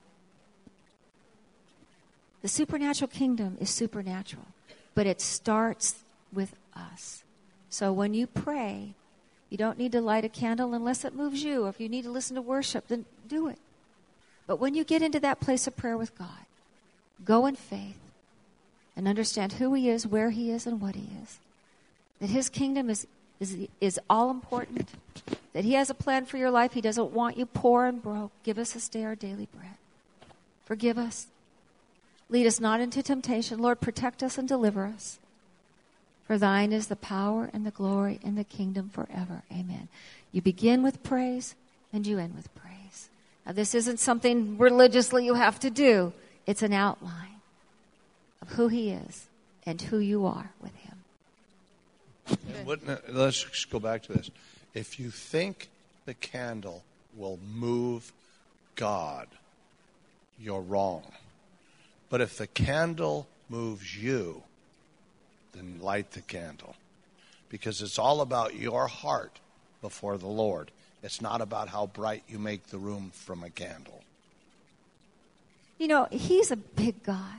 The supernatural kingdom is supernatural, but it starts with us. So when you pray, you don't need to light a candle unless it moves you. If you need to listen to worship, then do it. But when you get into that place of prayer with God, go in faith and understand who he is, where he is, and what he is. That his kingdom is, is, is all important. That he has a plan for your life. He doesn't want you poor and broke. Give us this day our daily bread. Forgive us. Lead us not into temptation. Lord, protect us and deliver us. For thine is the power and the glory and the kingdom forever. Amen. You begin with praise and you end with praise. Now, this isn't something religiously you have to do. It's an outline of who he is and who you are with him. And wouldn't, let's just go back to this. If you think the candle will move God, you're wrong. But if the candle moves you, then light the candle. Because it's all about your heart before the Lord. It's not about how bright you make the room from a candle. You know, he's a big God.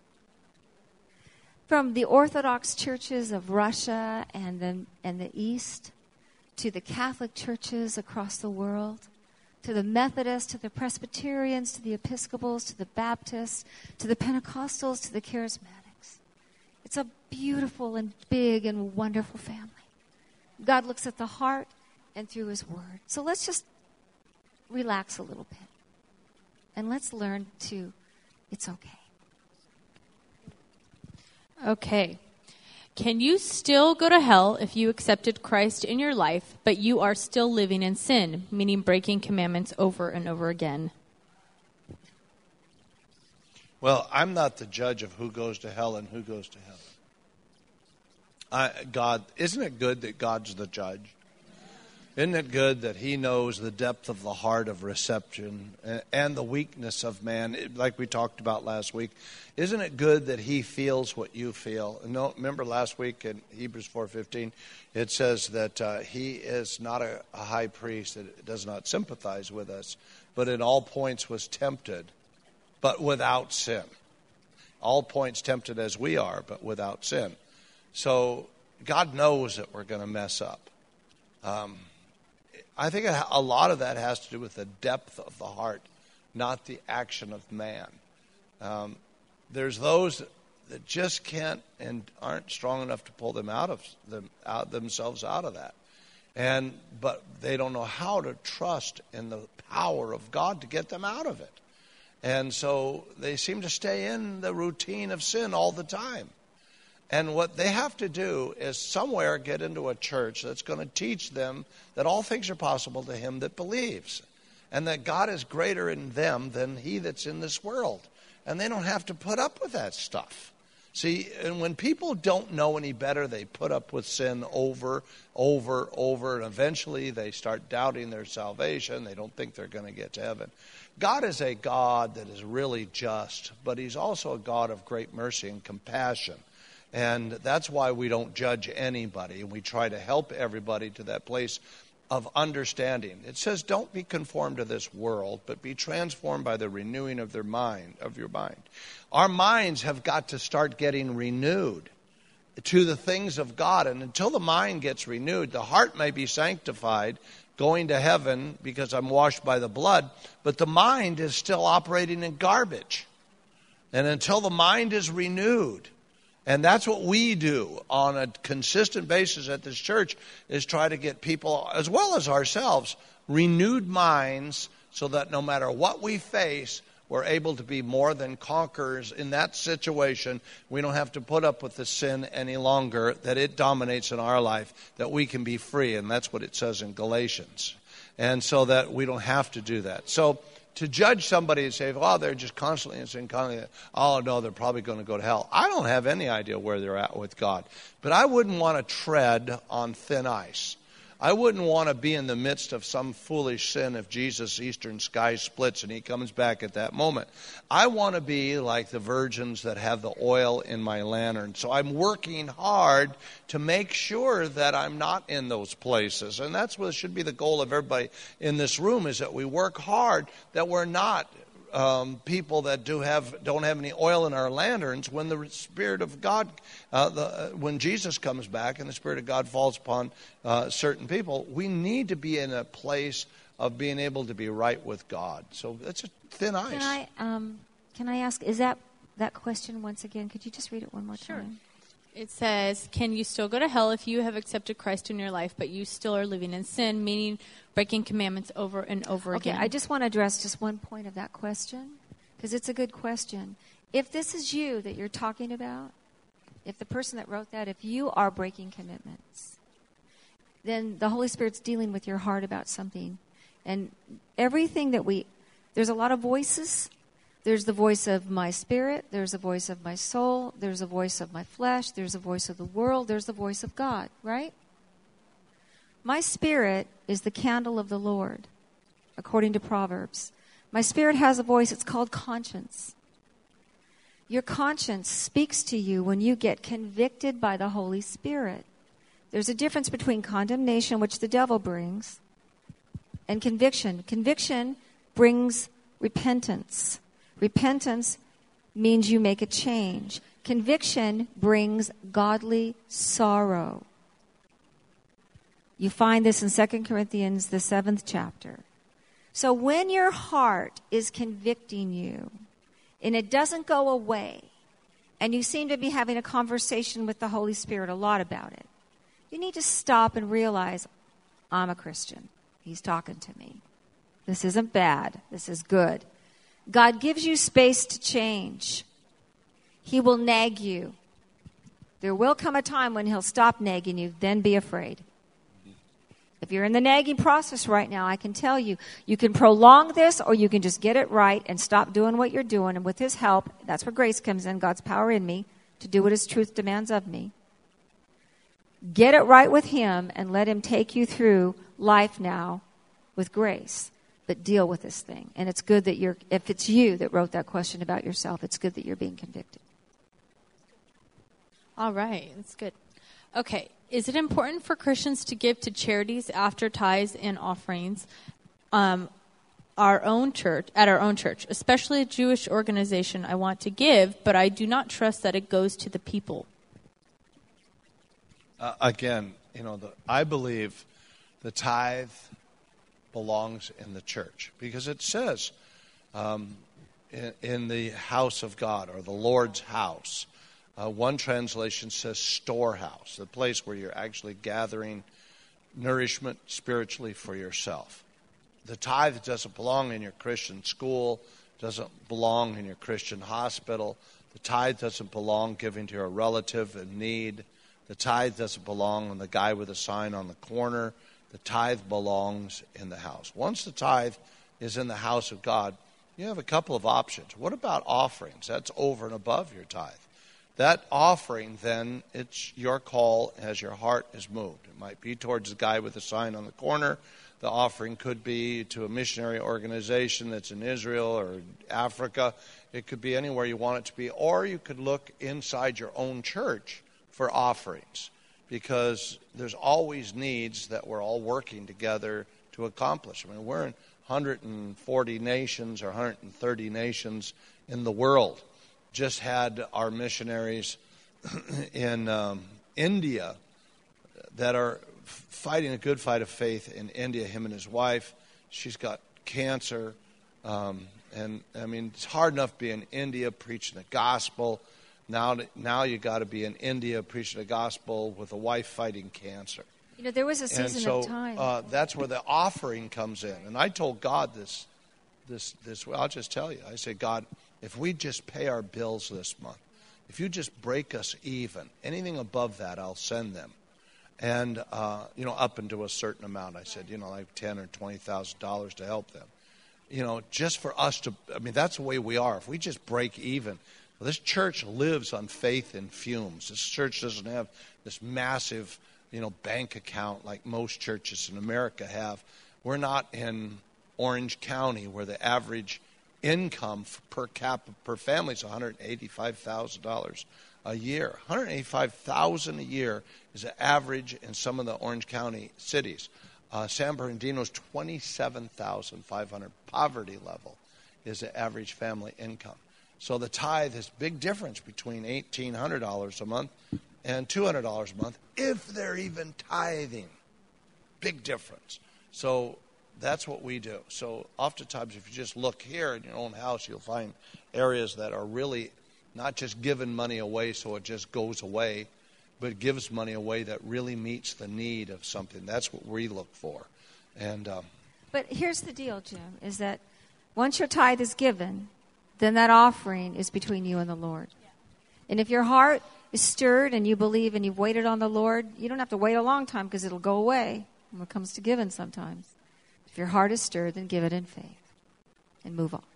From the Orthodox churches of Russia and the, and the East to the Catholic churches across the world, to the Methodists, to the Presbyterians, to the Episcopals, to the Baptists, to the Pentecostals, to the Charismatics. It's a beautiful and big and wonderful family. God looks at the heart and through his word. So let's just relax a little bit. And let's learn to, it's okay. Okay. Can you still go to hell if you accepted Christ in your life, but you are still living in sin, meaning breaking commandments over and over again? Well, I'm not the judge of who goes to hell and who goes to heaven. I, God, isn't it good that God's the judge? Isn't it good that he knows the depth of the heart of reception and the weakness of man, like we talked about last week? Isn't it good that he feels what you feel? No, remember last week in Hebrews four fifteen, it says that uh, he is not a, a high priest that does not sympathize with us, but in all points was tempted, but without sin. All points tempted as we are, but without sin. So God knows that we're going to mess up. Um, I think a lot of that has to do with the depth of the heart, not the action of man. Um, there's those that just can't and aren't strong enough to pull them out of them out themselves out of that, and but they don't know how to trust in the power of God to get them out of it, and so they seem to stay in the routine of sin all the time. And what they have to do is somewhere get into a church that's going to teach them that all things are possible to him that believes, and that God is greater in them than he that's in this world. And they don't have to put up with that stuff. See, and when people don't know any better, they put up with sin over, over, over, and eventually they start doubting their salvation. They don't think they're going to get to heaven. God is a God that is really just, but he's also a God of great mercy and compassion. And that's why we don't judge anybody, and we try to help everybody to that place of understanding. It says, don't be conformed to this world, but be transformed by the renewing of their mind, of your mind. Our minds have got to start getting renewed to the things of God. And until the mind gets renewed, the heart may be sanctified, going to heaven because I'm washed by the blood, but the mind is still operating in garbage. And until the mind is renewed, and that's what we do on a consistent basis at this church, is try to get people, as well as ourselves, renewed minds so that no matter what we face, we're able to be more than conquerors in that situation. We don't have to put up with the sin any longer, that it dominates in our life, that we can be free. And that's what it says in Galatians. And so that we don't have to do that. So to judge somebody and say, oh, they're just constantly in sin, constantly, oh, no, they're probably going to go to hell. I don't have any idea where they're at with God. But I wouldn't want to tread on thin ice. I wouldn't want to be in the midst of some foolish sin if Jesus' eastern sky splits and he comes back at that moment. I want to be like the virgins that have the oil in my lantern. So I'm working hard to make sure that I'm not in those places. And that's what should be the goal of everybody in this room, is that we work hard, that we're not Um, people that do have don't have any oil in our lanterns when the Spirit of God, uh, the, uh, when Jesus comes back and the Spirit of God falls upon uh, certain people, we need to be in a place of being able to be right with God. So that's a thin ice. Can I um, can I ask? Is that that question once again? Could you just read it one more Sure. time? It says, can you still go to hell if you have accepted Christ in your life, but you still are living in sin, meaning breaking commandments over and over Okay, again? I just want to address just one point of that question, because it's a good question. If this is you that you're talking about, if the person that wrote that, if you are breaking commitments, then the Holy Spirit's dealing with your heart about something. And everything that we, there's a lot of voices. There's the voice of my spirit. There's the voice of my soul. There's the voice of my flesh. There's the voice of the world. There's the voice of God, right? My spirit is the candle of the Lord, according to Proverbs. My spirit has a voice. It's called conscience. Your conscience speaks to you when you get convicted by the Holy Spirit. There's a difference between condemnation, which the devil brings, and conviction. Conviction brings repentance. Repentance means you make a change. Conviction brings godly sorrow. You find this in Second Corinthians, the seventh chapter. So when your heart is convicting you, and it doesn't go away, and you seem to be having a conversation with the Holy Spirit a lot about it, you need to stop and realize, I'm a Christian. He's talking to me. This isn't bad. This is good. God gives you space to change. He will nag you. There will come a time when he'll stop nagging you, then be afraid. If you're in the nagging process right now, I can tell you, you can prolong this or you can just get it right and stop doing what you're doing. And with his help, that's where grace comes in, God's power in me to do what his truth demands of me. Get it right with him and let him take you through life now with grace. But deal with this thing. And it's good that you're, if it's you that wrote that question about yourself, it's good that you're being convicted. All right, that's good. Okay, is it important for Christians to give to charities after tithes and offerings? Um, our own church, at our own church, especially a Jewish organization, I want to give, but I do not trust that it goes to the people. Uh, again, you know, the, I believe the tithe belongs in the church because it says um, in, in the house of God or the Lord's house. Uh, one translation says storehouse, the place where you're actually gathering nourishment spiritually for yourself. The tithe doesn't belong in your Christian school, doesn't belong in your Christian hospital. The tithe doesn't belong giving to a relative in need. The tithe doesn't belong on the guy with a sign on the corner. The tithe belongs in the house. Once the tithe is in the house of God, you have a couple of options. What about offerings? That's over and above your tithe. That offering, then, it's your call as your heart is moved. It might be towards the guy with the sign on the corner. The offering could be to a missionary organization that's in Israel or Africa. It could be anywhere you want it to be. Or you could look inside your own church for offerings, because there's always needs that we're all working together to accomplish. I mean, we're in one hundred forty nations or one hundred thirty nations in the world. Just had our missionaries in um, India that are fighting a good fight of faith in India, him and his wife. She's got cancer. Um, and, I mean, it's hard enough being in India preaching the gospel. Now, now you got to be in India preaching the gospel with a wife fighting cancer. You know, there was a season and so, of time. Uh, that's where the offering comes in. And I told God this, this, this. I'll just tell you. I say, God, if we just pay our bills this month, if you just break us even, anything above that, I'll send them. And, uh, you know, up into a certain amount. I said, you know, like ten thousand dollars or twenty thousand dollars to help them. You know, just for us to, I mean, that's the way we are. If we just break even. Well, this church lives on faith and fumes. This church doesn't have this massive, you know, bank account like most churches in America have. We're not in Orange County where the average income per capita per family is one hundred eighty-five thousand dollars a year. one hundred eighty-five thousand dollars a year is the average in some of the Orange County cities. Uh, San Bernardino's twenty-seven thousand five hundred dollars poverty level is the average family income. So the tithe is a big difference between eighteen hundred dollars a month and two hundred dollars a month, if they're even tithing. Big difference. So that's what we do. So oftentimes, if you just look here in your own house, you'll find areas that are really not just giving money away so it just goes away, but gives money away that really meets the need of something. That's what we look for. And um, But here's the deal, Jim, is that once your tithe is given, then that offering is between you and the Lord. Yeah. And if your heart is stirred and you believe and you've waited on the Lord, you don't have to wait a long time because it'll go away when it comes to giving sometimes. If your heart is stirred, then give it in faith and move on.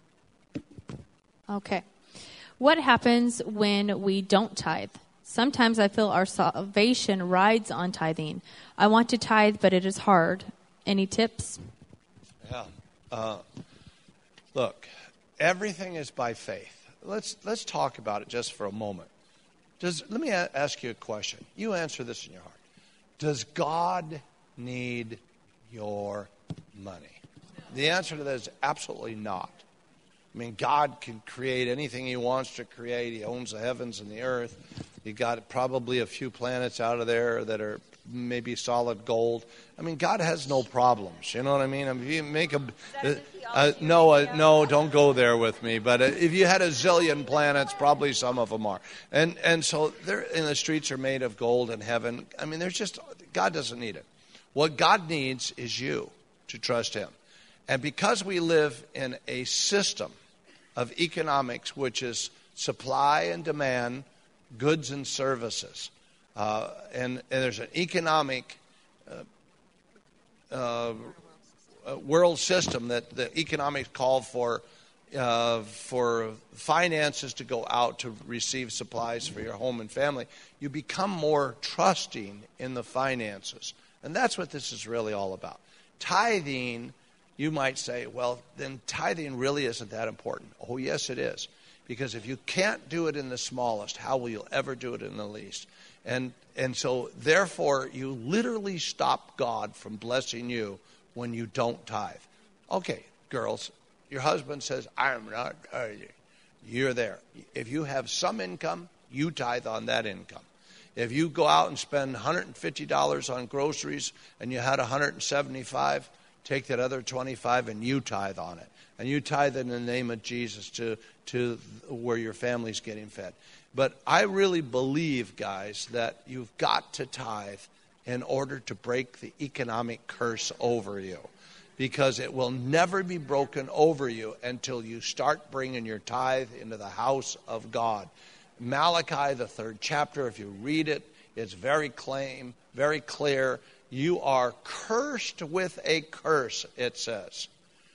Okay. What happens when we don't tithe? Sometimes I feel our salvation rides on tithing. I want to tithe, but it is hard. Any tips? Yeah. Uh, look, everything is by faith. Let's let's talk about it just for a moment. Does let me a- ask you a question. You answer this in your heart. Does God need your money? The answer to that is absolutely not. I mean, God can create anything he wants to create. He owns the heavens and the earth. You got probably a few planets out of there that are maybe solid gold. I mean, God has no problems. You know what I mean? I mean, if you make a, uh, uh, no, uh, no, don't go there with me. But uh, if you had a zillion planets, probably some of them are. And and so they're, and the streets are made of gold in heaven. I mean, there's just, God doesn't need it. What God needs is you to trust him. And because we live in a system of economics, which is supply and demand, goods and services, uh, and, and there's an economic uh, uh, world system that the economics call for uh, for finances to go out to receive supplies for your home and family. You become more trusting in the finances. And that's what this is really all about. Tithing, you might say, well, then tithing really isn't that important. Oh, yes, it is. Because if you can't do it in the smallest, how will you ever do it in the least? And and so, therefore, you literally stop God from blessing you when you don't tithe. Okay, girls, your husband says, I'm not tithing. You're there. If you have some income, you tithe on that income. If you go out and spend one hundred fifty dollars on groceries and you had one hundred seventy-five dollars, take that other twenty-five dollars and you tithe on it. And you tithe in the name of Jesus to, to where your family's getting fed. But I really believe, guys, that you've got to tithe in order to break the economic curse over you. Because it will never be broken over you until you start bringing your tithe into the house of God. Malachi, the third chapter, if you read it, it's very claim, very clear. You are cursed with a curse, it says.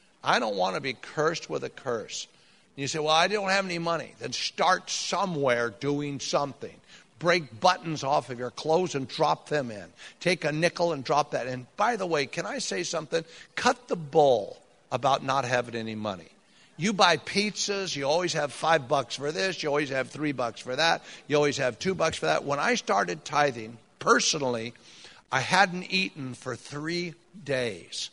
I don't want to be cursed with a curse. You say, well, I don't have any money. Then start somewhere doing something. Break buttons off of your clothes and drop them in. Take a nickel and drop that in. By the way, can I say something? Cut the bull about not having any money. You buy pizzas, you always have five bucks for this, you always have three bucks for that, you always have two bucks for that. When I started tithing, personally, I hadn't eaten for three days.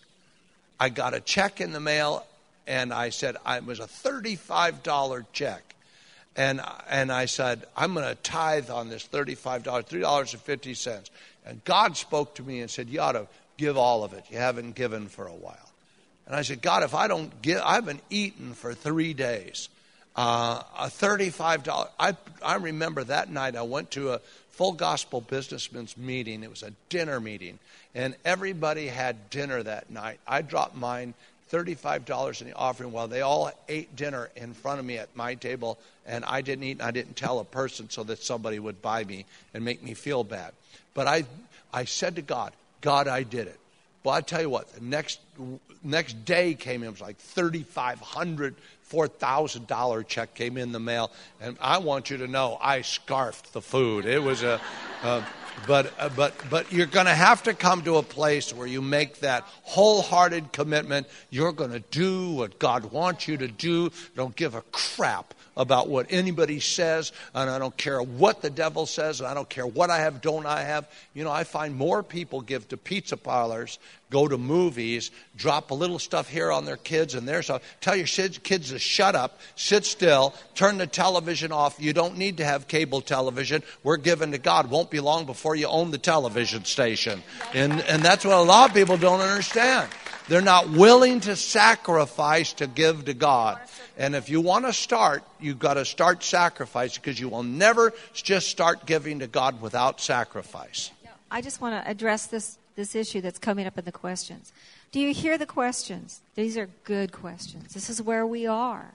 I got a check in the mail, and I said, it was a thirty-five dollars check. And and I said, I'm going to tithe on this thirty-five dollars, three dollars and fifty cents. And God spoke to me and said, you ought to give all of it. You haven't given for a while. And I said, God, if I don't give, I haven't eaten for three days. Uh, a thirty-five dollars. I, I remember that night I went to a Full Gospel Businessmen's meeting. It was a dinner meeting. And everybody had dinner that night. I dropped mine, thirty-five dollars in the offering, while they all ate dinner in front of me at my table. And I didn't eat and I didn't tell a person so that somebody would buy me and make me feel bad. But I, I said to God, God, I did it. Well, I tell you what, the next next day came in, it was like thirty-five hundred dollars, four thousand dollars check came in the mail. And I want you to know, I scarfed the food. It was a, uh, but, uh, but, but you're going to have to come to a place where you make that wholehearted commitment. You're going to do what God wants you to do. Don't give a crap about what anybody says, and I don't care what the devil says, and I don't care what I have, don't I have. You know, I find more people give to pizza parlors, go to movies, drop a little stuff here on their kids and their stuff. Tell your kids to shut up, sit still, turn the television off. You don't need to have cable television. We're given to God. Won't be long before you own the television station. And, and that's what a lot of people don't understand. They're not willing to sacrifice to give to God. And if you want to start, you've got to start sacrificing, because you will never just start giving to God without sacrifice. I just want to address this, this issue that's coming up in the questions. Do you hear the questions? These are good questions. This is where we are.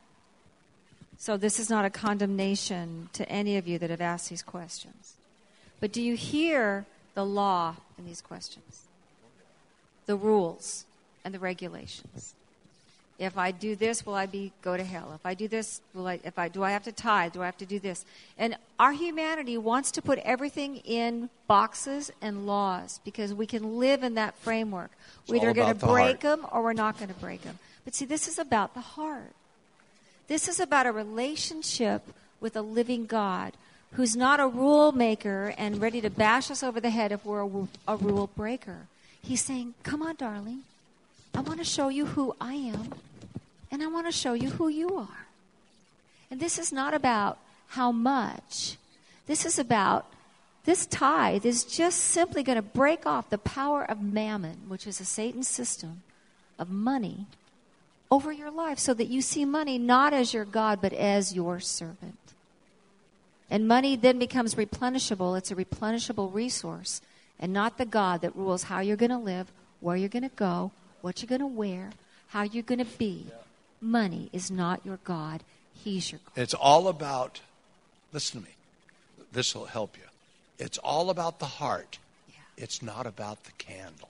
So this is not a condemnation to any of you that have asked these questions. But do you hear the law in these questions? The rules and the regulations. If I do this, will I be go to hell? If I do this, will I? If I do, I have to tithe. Do I have to do this? And our humanity wants to put everything in boxes and laws because we can live in that framework. We're either going to break them or we're not going to break them. But see, this is about the heart. This is about a relationship with a living God who's not a rule maker and ready to bash us over the head if we're a, a rule breaker. He's saying, "Come on, darling. I want to show you who I am, and I want to show you who you are." And this is not about how much. This is about This tithe is just simply going to break off the power of mammon, which is a Satan system of money, over your life so that you see money not as your God, but as your servant. And money then becomes replenishable. It's a replenishable resource and not the God that rules how you're going to live, where you're going to go, what you're going to wear, how you're going to be. Money is not your God. He's your God. It's all about, listen to me, this will help you. It's all about the heart. Yeah. It's not about the candle.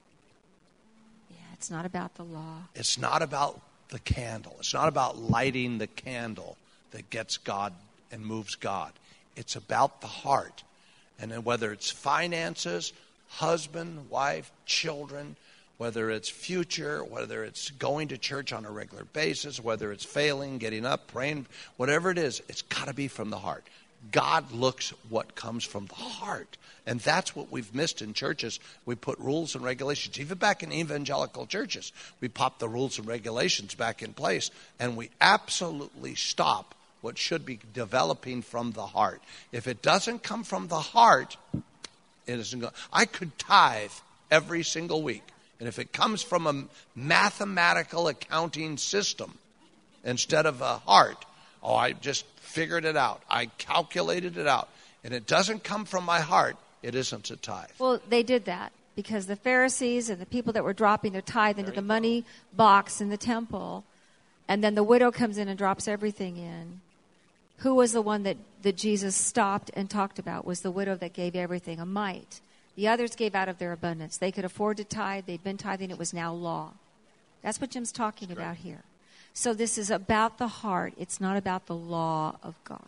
Yeah, it's not about the law. It's not about the candle. It's not about lighting the candle that gets God and moves God. It's about the heart. And then whether it's finances, husband, wife, children, whether it's future, whether it's going to church on a regular basis, whether it's failing, getting up, praying, whatever it is, it's got to be from the heart. God looks what comes from the heart. And that's what we've missed in churches. We put rules and regulations. Even back in evangelical churches, we pop the rules and regulations back in place. And we absolutely stop what should be developing from the heart. If it doesn't come from the heart, it isn't going. I could tithe every single week. And if it comes from a mathematical accounting system instead of a heart, oh, I just figured it out. I calculated it out. And it doesn't come from my heart, it isn't a tithe. Well, they did that because the Pharisees and the people that were dropping their tithe into the money box in the temple, and then the widow comes in and drops everything in. Who was the one that, that Jesus stopped and talked about? Was the widow that gave everything, a mite. The others gave out of their abundance. They could afford to tithe. They'd been tithing. It was now law. That's what Jim's talking That's about right. here. So this is about the heart. It's not about the law of God.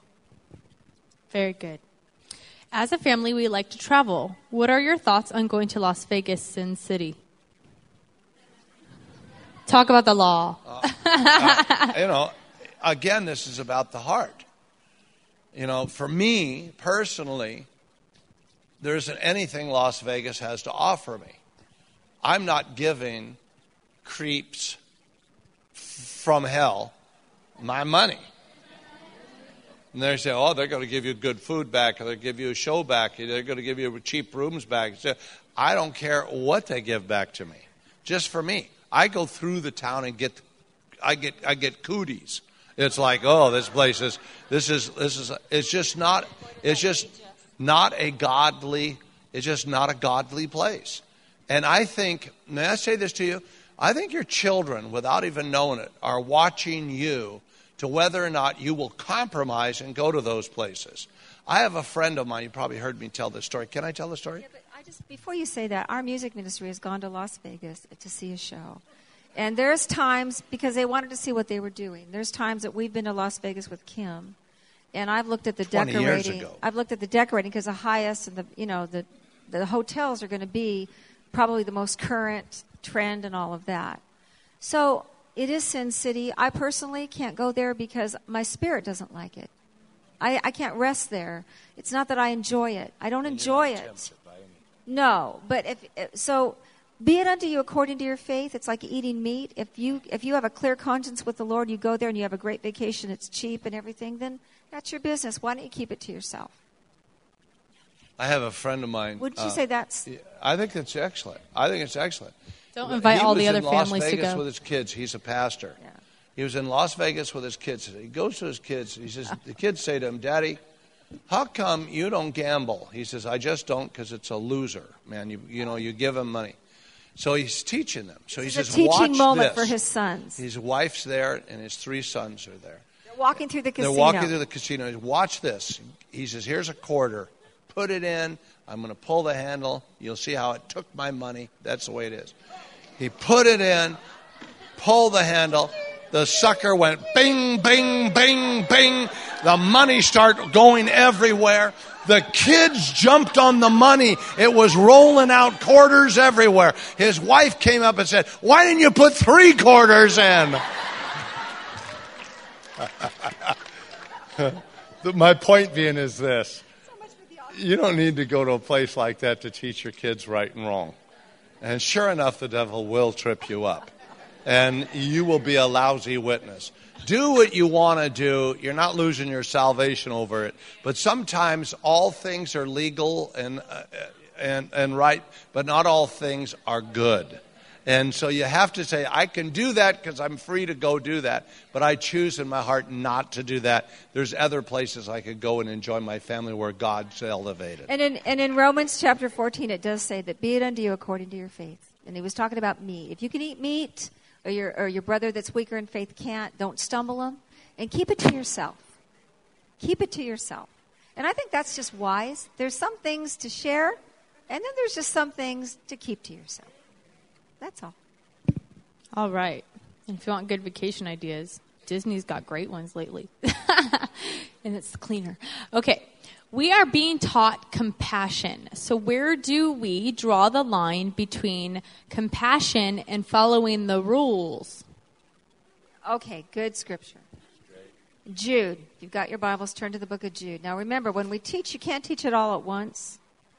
Very good. As a family, we like to travel. What are your thoughts on going to Las Vegas, Sin City? Talk about the law. Uh, uh, you know, again, this is about the heart. You know, for me personally, there isn't anything Las Vegas has to offer me. I'm not giving creeps from hell my money. And they say, oh, they're going to give you good food back, or they'll give you a show back, they're going to give you cheap rooms back. I don't care what they give back to me. Just for me. I go through the town and get I get I get cooties. It's like, oh, this place is this is this is it's just not it's just not a godly it's just not a godly place. And I think, may I say this to you? I think your children, without even knowing it, are watching you to whether or not you will compromise and go to those places. I have a friend of mine, you probably heard me tell this story. Can I tell the story? Yeah, but I just, before you say that, our music ministry has gone to Las Vegas to see a show. And there's times, because they wanted to see what they were doing, there's times that we've been to Las Vegas with Kim, and I've looked at the twenty years decorating. ago. I've looked at the decorating because the highest and the, you know, the, the hotels are going to be probably the most current trend and all of that. So it is Sin City. I personally can't go there because my spirit doesn't like it. I, I can't rest there. It's not that I enjoy it. I don't enjoy it. No, but if so, be it unto you according to your faith. It's like eating meat. If you if you have a clear conscience with the Lord, you go there and you have a great vacation. It's cheap and everything. Then that's your business. Why don't you keep it to yourself? I have a friend of mine. Would you uh, say that's? I think it's excellent. I think it's excellent. Don't invite he all the was other in Las families to Vegas go. with his kids. He's a pastor. Yeah. He was in Las Vegas with his kids. He goes to his kids. He says, the kids say to him, Daddy, how come you don't gamble? He says, I just don't because it's a loser, man. You you know, you give him money. So he's teaching them. So he It's says, a teaching watch moment this. for his sons. His wife's there and his three sons are there. They're walking through the casino. They're walking through the casino. He says, watch this. He says, here's a quarter. Put it in. I'm going to pull the handle. You'll see how it took my money. That's the way it is. He put it in, pulled the handle. The sucker went bing, bing, bing, bing. The money started going everywhere. The kids jumped on the money. It was rolling out quarters everywhere. His wife came up and said, why didn't you put three quarters in? My point being is this. You don't need to go to a place like that to teach your kids right and wrong. And sure enough, the devil will trip you up. and you will be a lousy witness. Do what you want to do. You're not losing your salvation over it. But sometimes all things are legal and uh, and and right, but not all things are good. And so you have to say, I can do that because I'm free to go do that, but I choose in my heart not to do that. There's other places I could go and enjoy my family where God's elevated. And in, and in Romans chapter fourteen, it does say that, be it unto you according to your faith. And he was talking about meat. If you can eat meat, or your, or your brother that's weaker in faith can't, don't stumble him, and keep it to yourself. Keep it to yourself. And I think that's just wise. There's some things to share, and then there's just some things to keep to yourself. That's all. All right. And if you want good vacation ideas, Disney's got great ones lately. And it's cleaner. Okay. We are being taught compassion. So where do we draw the line between compassion and following the rules? Okay, good scripture. Jude. If you've got your Bibles, turn to the book of Jude. Now remember, when we teach, you can't teach it all at once.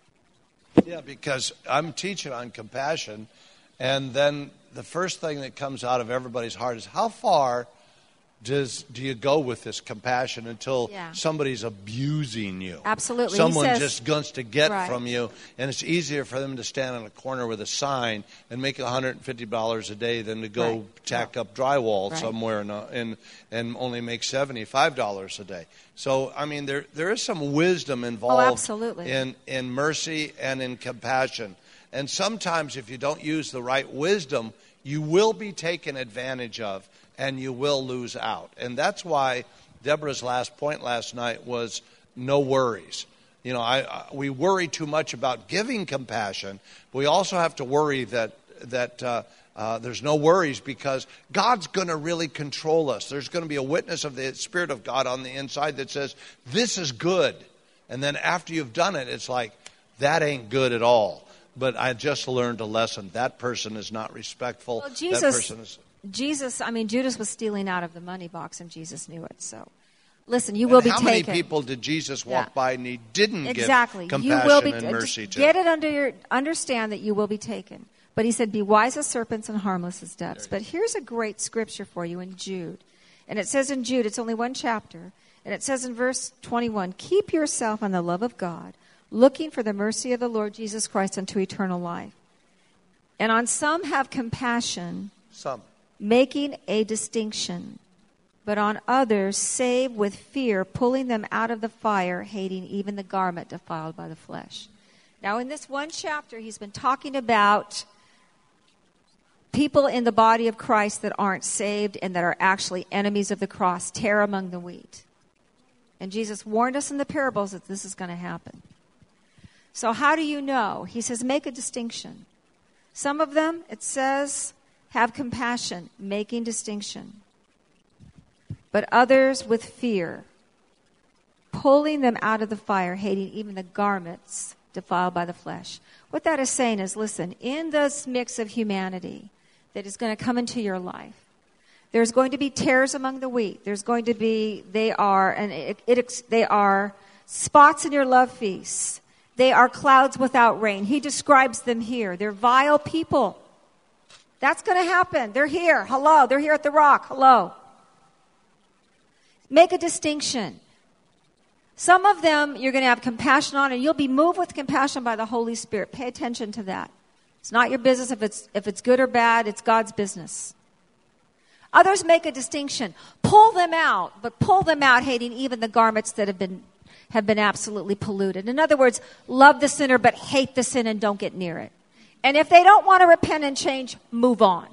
Yeah, because I'm teaching on compassion. And then the first thing that comes out of everybody's heart is, how far does do you go with this compassion until yeah. somebody's abusing you? Absolutely. Someone says, just wants to get right. from you, and it's easier for them to stand on a corner with a sign and make one hundred fifty dollars a day than to go right. tack yeah. up drywall right. somewhere and, uh, and and only make seventy-five dollars a day. So, I mean, there there is some wisdom involved oh, absolutely. in, in mercy and in compassion. And sometimes if you don't use the right wisdom, you will be taken advantage of and you will lose out. And that's why Deborah's last point last night was no worries. You know, I, I we worry too much about giving compassion, but we also have to worry that that uh, uh, there's no worries because God's going to really control us. There's going to be a witness of the Spirit of God on the inside that says, this is good. And then after you've done it, it's like, that ain't good at all. But I just learned a lesson. That person is not respectful. Well, Jesus, that person is... Jesus, I mean, Judas was stealing out of the money box, and Jesus knew it. So, listen, you will and be how taken. How many people did Jesus walk yeah. by and he didn't exactly. give compassion you will be, and mercy to? Get it under your, understand that you will be taken. But he said, be wise as serpents and harmless as doves. But here's a great scripture for you in Jude. And it says in Jude, it's only one chapter, and it says in verse twenty-one, keep yourself on the love of God, looking for the mercy of the Lord Jesus Christ unto eternal life. And on some have compassion, some. making a distinction, but on others save with fear, pulling them out of the fire, hating even the garment defiled by the flesh. Now, in this one chapter, he's been talking about people in the body of Christ that aren't saved and that are actually enemies of the cross, tare among the wheat. And Jesus warned us in the parables that this is going to happen. So how do you know? He says, make a distinction. Some of them, it says, have compassion, making distinction. But others with fear, pulling them out of the fire, hating even the garments defiled by the flesh. What that is saying is, listen, in this mix of humanity that is going to come into your life, there's going to be tares among the wheat. There's going to be, they are, and it, it, they are spots in your love feasts. They are clouds without rain. He describes them here. They're vile people. That's going to happen. They're here. Hello. They're here at the Rock. Hello. Make a distinction. Some of them you're going to have compassion on, and you'll be moved with compassion by the Holy Spirit. Pay attention to that. It's not your business if it's if it's good or bad. It's God's business. Others make a distinction. Pull them out, but pull them out hating even the garments that have been have been absolutely polluted. In other words, love the sinner, but hate the sin and don't get near it. And if they don't want to repent and change, move on.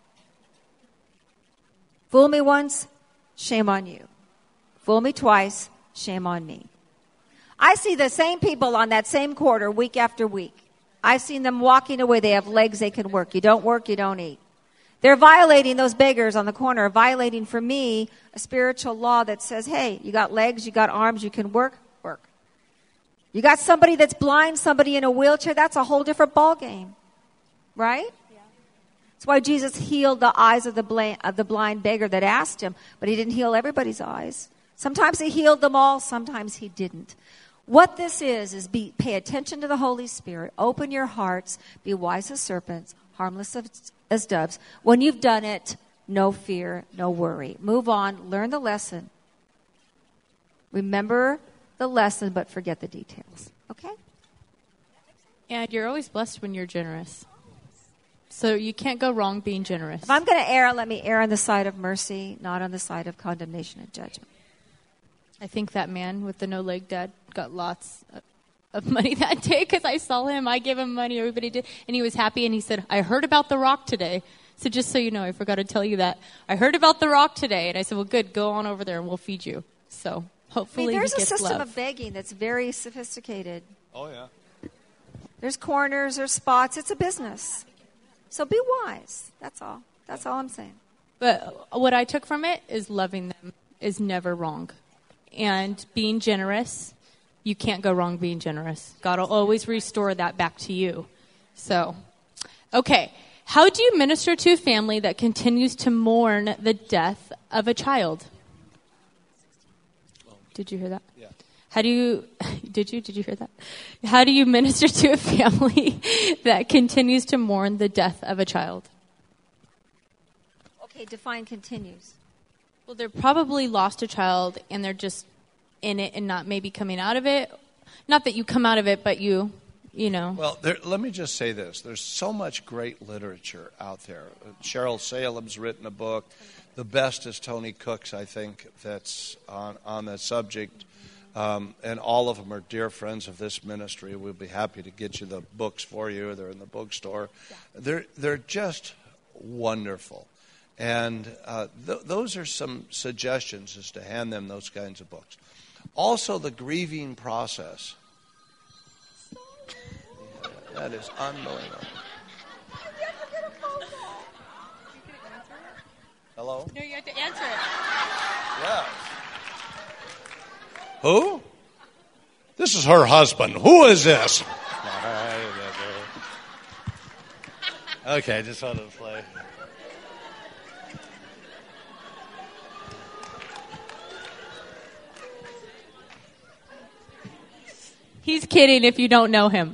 Fool me once, shame on you. Fool me twice, shame on me. I see the same people on that same corner week after week. I've seen them walking away. They have legs they can work. You don't work, you don't eat. They're violating, those beggars on the corner, are violating for me a spiritual law that says, hey, you got legs, you got arms, you can work, work. You got somebody that's blind, somebody in a wheelchair, that's a whole different ballgame. Right? Yeah. That's why Jesus healed the eyes of the, blind, of the blind beggar that asked him, but he didn't heal everybody's eyes. Sometimes he healed them all, sometimes he didn't. What this is, is be, pay attention to the Holy Spirit, open your hearts, be wise as serpents, harmless as as doves. When you've done it, no fear, no worry. Move on, learn the lesson. Remember the lesson, but forget the details. Okay? And you're always blessed when you're generous. So you can't go wrong being generous. If I'm going to err, let me err on the side of mercy, not on the side of condemnation and judgment. I think that man with the no-leg dad got lots of money that day because I saw him. I gave him money. Everybody did. And he was happy. And he said, I heard about The Rock today. So just so you know, I forgot to tell you that. I heard about The Rock today. And I said, well, good. Go on over there and we'll feed you. So hopefully I mean, there's he a gets system love. of begging that's very sophisticated. Oh, yeah. There's corners, there's spots. It's a business. So be wise. That's all. That's all I'm saying. But what I took from it is loving them is never wrong. And being generous, you can't go wrong being generous. God will always restore that back to you. So, okay. How do you minister to a family that continues to mourn the death of a child? Did you hear that? Yeah. How do you, did you, did you hear that? How do you minister to a family that continues to mourn the death of a child? Okay, define continues. Well, they're probably lost a child and they're just in it and not maybe coming out of it. Not that you come out of it, but you, you know. Well, there, let me just say this. There's so much great literature out there. Cheryl Salem's written a book. The best is Tony Cook's, I think, that's on, on that subject. Um, and all of them are dear friends of this ministry. We'll be happy to get you the books for you. They're in the bookstore. Yeah. They're, they're just wonderful. And uh, th- those are some suggestions, is to hand them those kinds of books. Also, the grieving process. Yeah, that is unbelievable. Hello? No, you have to answer it. Yes. Who? This is her husband. Who is this? Okay, just wanted to play. He's kidding if you don't know him.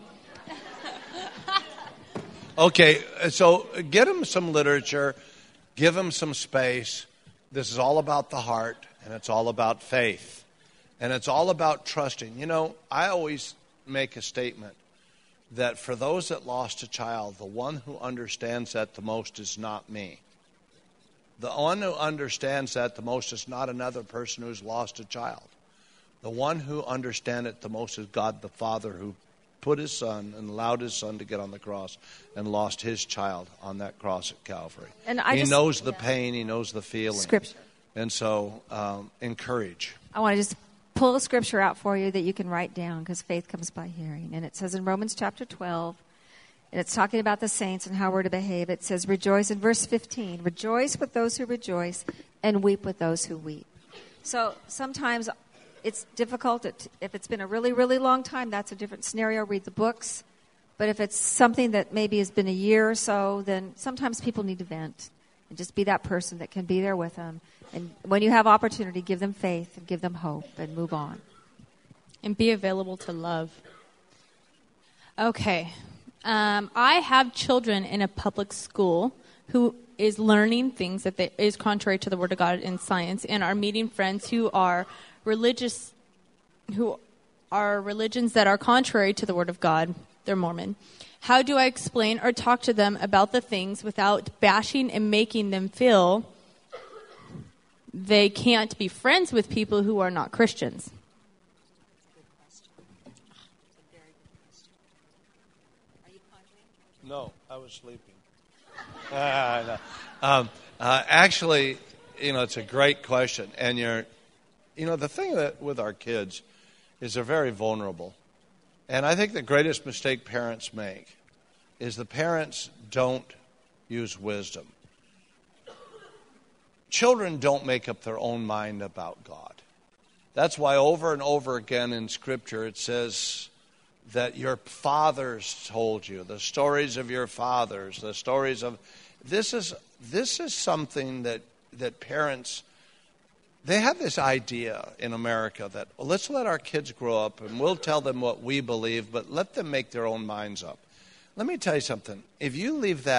Okay, so get him some literature, give him some space. This is all about the heart, and it's all about faith, and it's all about trusting. You know, I always make a statement that for those that lost a child, the one who understands that the most is not me. The one who understands that the most is not another person who's lost a child. The one who understands it the most is God the Father, who put his son and allowed his son to get on the cross and lost his child on that cross at Calvary. And I he just, knows the yeah. pain. He knows the feeling. Scripture. And so um, encourage. I want to just pull a scripture out for you that you can write down, because faith comes by hearing. And it says in Romans chapter twelve, and it's talking about the saints and how we're to behave. It says, rejoice in verse fifteen, rejoice with those who rejoice and weep with those who weep. So sometimes it's difficult. If it's been a really, really long time, that's a different scenario. Read the books. But if it's something that maybe has been a year or so, then sometimes people need to vent and just be that person that can be there with them. And when you have opportunity, give them faith and give them hope and move on. And be available to love. Okay. Um, I have children in a public school who is learning things that they, is contrary to the Word of God in science, and are meeting friends who are religious, who are religions that are contrary to the Word of God. They're Mormon. How do I explain or talk to them about the things without bashing and making them feel they can't be friends with people who are not Christians? No, I was sleeping. uh, no. um, uh, actually, you know, it's a great question. And you're, you know, the thing that with our kids is they're very vulnerable. And I think the greatest mistake parents make is the parents don't use wisdom. Children don't make up their own mind about God. That's why over and over again in Scripture it says that your fathers told you, the stories of your fathers, the stories of... This is this is something that, that parents... They have this idea in America that, well, let's let our kids grow up and we'll tell them what we believe, but let them make their own minds up. Let me tell you something. If you leave that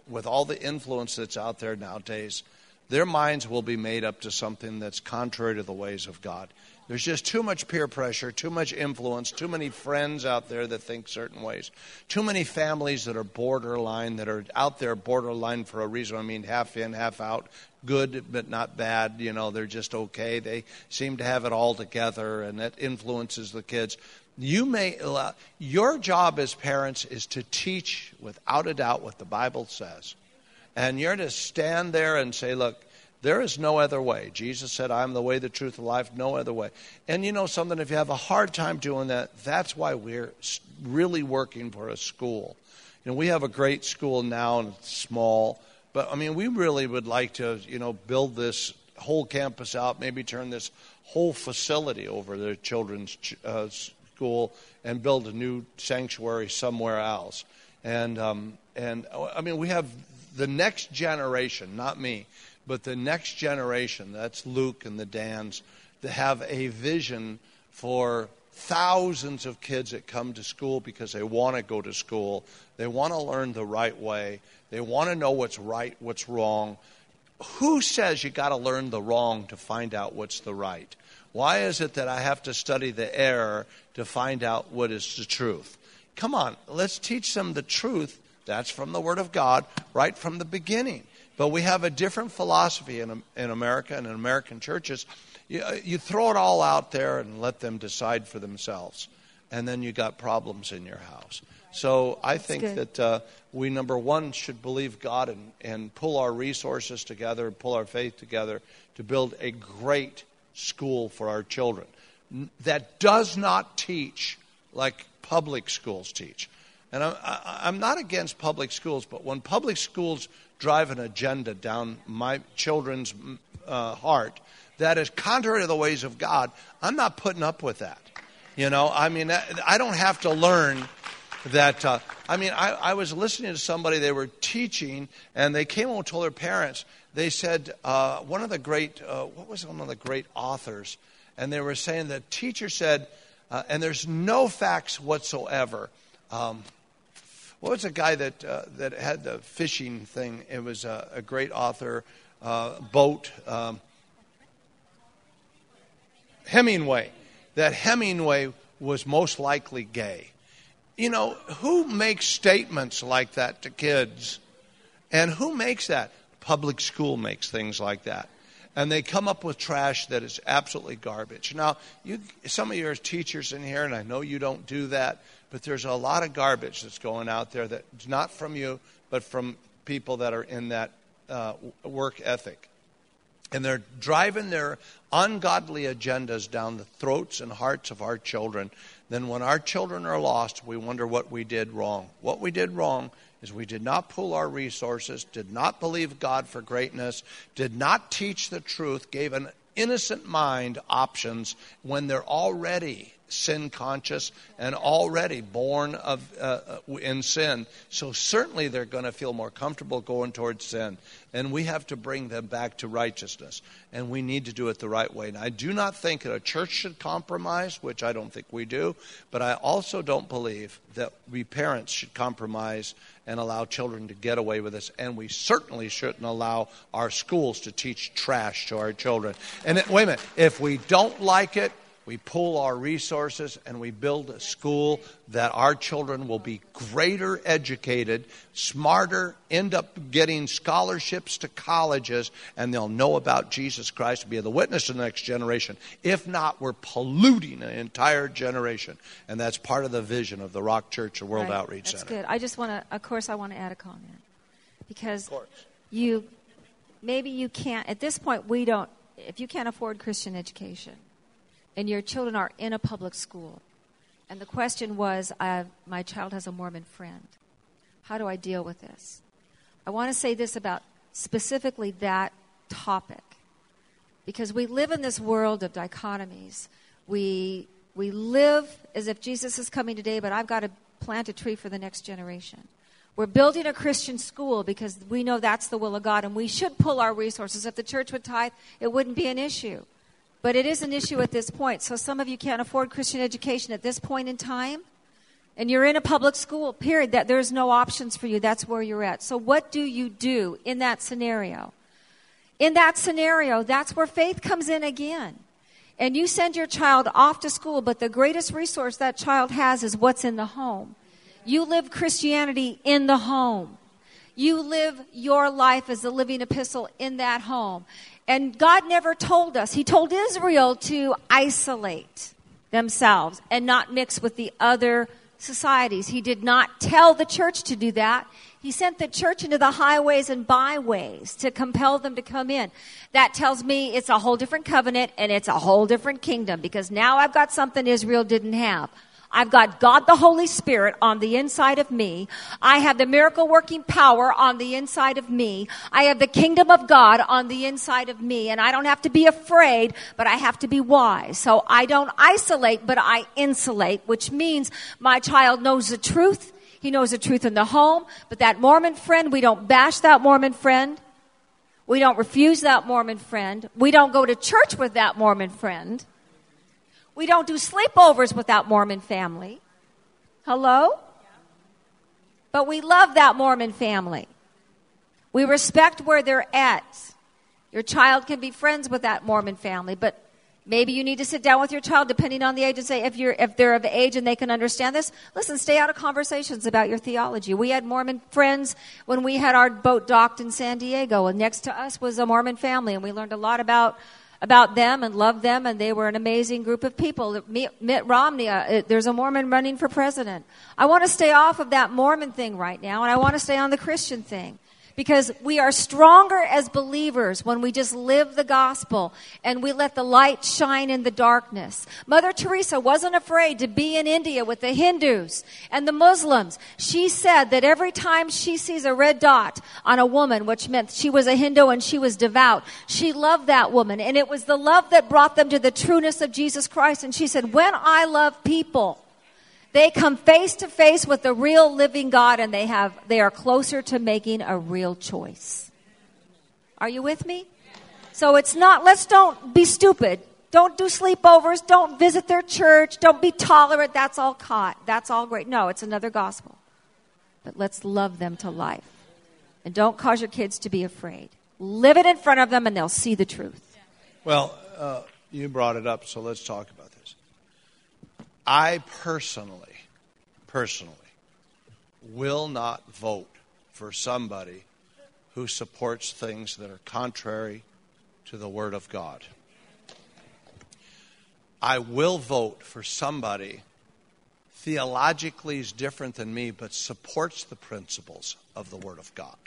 with all the influence that's out there nowadays, their minds will be made up to something that's contrary to the ways of God. There's just too much peer pressure, too much influence, too many friends out there that think certain ways, too many families that are borderline, that are out there borderline for a reason. I mean, half in, half out, good but not bad. You know, they're just okay. They seem to have it all together, and that influences the kids. You may allow, your job as parents is to teach without a doubt what the Bible says. And you're to stand there and say, look, there is no other way. Jesus said, I'm the way, the truth, the life, no other way. And you know something, if you have a hard time doing that, that's why we're really working for a school. You know, we have a great school now, and it's small. But, I mean, we really would like to, you know, build this whole campus out, maybe turn this whole facility over to children's uh, school and build a new sanctuary somewhere else. And, um, and I mean, we have the next generation, not me, but the next generation, that's Luke and the Dans, that have a vision for thousands of kids that come to school because they want to go to school. They want to learn the right way. They want to know what's right, what's wrong. Who says you got to learn the wrong to find out what's the right? Why is it that I have to study the error to find out what is the truth? Come on, let's teach them the truth. That's from the Word of God right from the beginning. But we have a different philosophy in in America and in American churches. You, you throw it all out there and let them decide for themselves. And then you got problems in your house. So I think that uh, we, number one, should believe God and, and pull our resources together and pull our faith together to build a great school for our children that does not teach like public schools teach. And I'm, I'm not against public schools, but when public schools drive an agenda down my children's uh, heart that is contrary to the ways of God, I'm not putting up with that. You know, I mean, I don't have to learn that. Uh, I mean, I, I was listening to somebody, they were teaching, and they came home and told their parents, they said, uh, one of the great, uh, what was one of the great authors? And they were saying the teacher said, uh, and there's no facts whatsoever. Um, what was the guy that uh, that had the fishing thing? It was a, a great author, uh, boat, um, Hemingway. That Hemingway was most likely gay. You know, who makes statements like that to kids? And who makes that? Public school makes things like that. And they come up with trash that is absolutely garbage. Now, you, some of you are teachers in here, and I know you don't do that, but there's a lot of garbage that's going out there that's not from you, but from people that are in that uh, work ethic. And they're driving their ungodly agendas down the throats and hearts of our children. Then when our children are lost, we wonder what we did wrong. What we did wrong is we did not pool our resources, did not believe God for greatness, did not teach the truth, gave an innocent mind options when they're already sin conscious and already born of uh, in sin. So certainly they're going to feel more comfortable going towards sin. And we have to bring them back to righteousness. And we need to do it the right way. And I do not think that a church should compromise, which I don't think we do. But I also don't believe that we parents should compromise and allow children to get away with this. And we certainly shouldn't allow our schools to teach trash to our children. And it, wait a minute, if we don't like it, we pool our resources and we build a school that our children will be greater educated, smarter, end up getting scholarships to colleges, and they'll know about Jesus Christ and be the witness to the next generation. If not, we're polluting an entire generation. And that's part of the vision of the Rock Church and World right. Outreach that's Center. That's good. I just want to, of course, I want to add a comment. Because you, maybe you can't, at this point, we don't, if you can't afford Christian education, and your children are in a public school, and the question was, uh, my child has a Mormon friend. How do I deal with this? I want to say this about specifically that topic, because we live in this world of dichotomies. We we live as if Jesus is coming today, but I've got to plant a tree for the next generation. We're building a Christian school because we know that's the will of God, and we should pull our resources. If the church would tithe, it wouldn't be an issue. But it is an issue at this point. So some of you can't afford Christian education at this point in time. and you're in a public school, period, that there's no options for you, that's where you're at. So what do you do in that scenario? In that scenario, that's where faith comes in again. And you send your child off to school, but the greatest resource that child has is what's in the home. You live Christianity in the home. You live your life as a living epistle in that home. And God never told us. He told Israel to isolate themselves and not mix with the other societies. He did not tell the church to do that. He sent the church into the highways and byways to compel them to come in. That tells me it's a whole different covenant and it's a whole different kingdom, because now I've got something Israel didn't have. I've got God the Holy Spirit on the inside of me. I have the miracle working power on the inside of me. I have the kingdom of God on the inside of me. And I don't have to be afraid, but I have to be wise. So I don't isolate, but I insulate, which means my child knows the truth. He knows the truth in the home. But that Mormon friend, we don't bash that Mormon friend. We don't refuse that Mormon friend. We don't go to church with that Mormon friend. We don't do sleepovers with that Mormon family. Hello? But we love that Mormon family. We respect where they're at. Your child can be friends with that Mormon family, but maybe you need to sit down with your child, depending on the age, and say, if you're if they're of age and they can understand this, listen, stay out of conversations about your theology. We had Mormon friends when we had our boat docked in San Diego, and next to us was a Mormon family, and we learned a lot about about them and loved them, and they were an amazing group of people. Mitt Romney, uh, there's a Mormon running for president. I want to stay off of that Mormon thing right now, and I want to stay on the Christian thing. Because we are stronger as believers when we just live the gospel and we let the light shine in the darkness. Mother Teresa wasn't afraid to be in India with the Hindus and the Muslims. She said that every time she sees a red dot on a woman, which meant she was a Hindu and she was devout, she loved that woman. And it was the love that brought them to the trueness of Jesus Christ. And she said, when I love people, they come face to face with the real living God, and they have they are closer to making a real choice. Are you with me? So it's not, let's don't be stupid. Don't do sleepovers. Don't visit their church. Don't be tolerant. That's all caught. That's all great. No, it's another gospel. But let's love them to life. And don't cause your kids to be afraid. Live it in front of them, and they'll see the truth. Well, uh, you brought it up, so let's talk about this. I personally, personally, will not vote for somebody who supports things that are contrary to the Word of God. I will vote for somebody theologically is different than me, but supports the principles of the Word of God.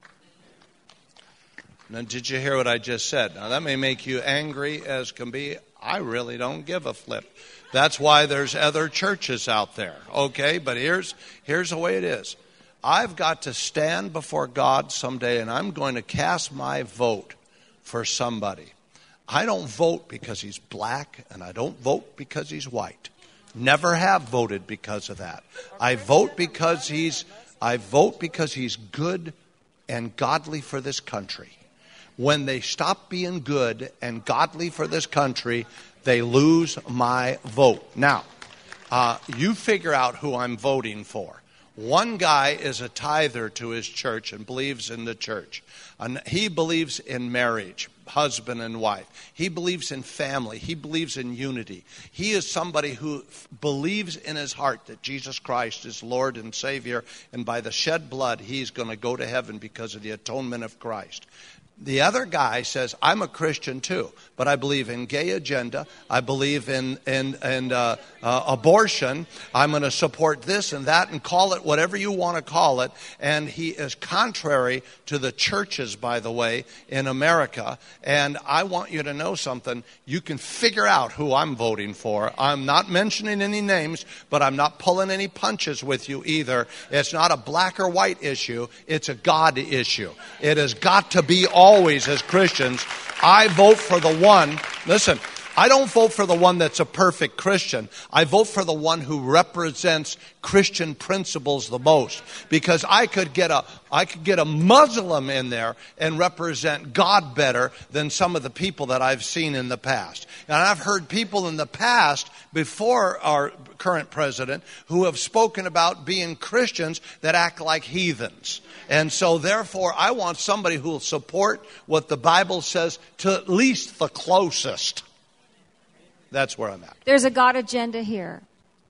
Now, did you hear what I just said? Now, that may make you angry as can be. I really don't give a flip. That's why there's other churches out there, okay? But here's here's the way it is. I've got to stand before God someday, and I'm going to cast my vote for somebody. I don't vote because he's black, and I don't vote because he's white. Never have voted because of that. I vote because he's I vote because he's good and godly for this country. When they stop being good and godly for this country, they lose my vote. Now, uh, you figure out who I'm voting for. One guy is a tither to his church and believes in the church. And he believes in marriage, husband and wife. He believes in family. He believes in unity. He is somebody who f- believes in his heart that Jesus Christ is Lord and Savior, and by the shed blood, he's going to go to heaven because of the atonement of Christ. The other guy says, I'm a Christian too, but I believe in gay agenda. I believe in in, in uh, uh, abortion. I'm going to support this and that and call it whatever you want to call it. And he is contrary to the churches, by the way, in America. And I want you to know something. You can figure out who I'm voting for. I'm not mentioning any names, but I'm not pulling any punches with you either. It's not a black or white issue. It's a God issue. It has got to be all. Always, as Christians, I vote for the one. Listen, I don't vote for the one that's a perfect Christian. I vote for the one who represents Christian principles the most. Because I could get a I could get a Muslim in there and represent God better than some of the people that I've seen in the past. And I've heard people in the past, before our current president, who have spoken about being Christians that act like heathens. And so therefore, I want somebody who will support what the Bible says to at least the closest. That's where I'm at. There's a God agenda here.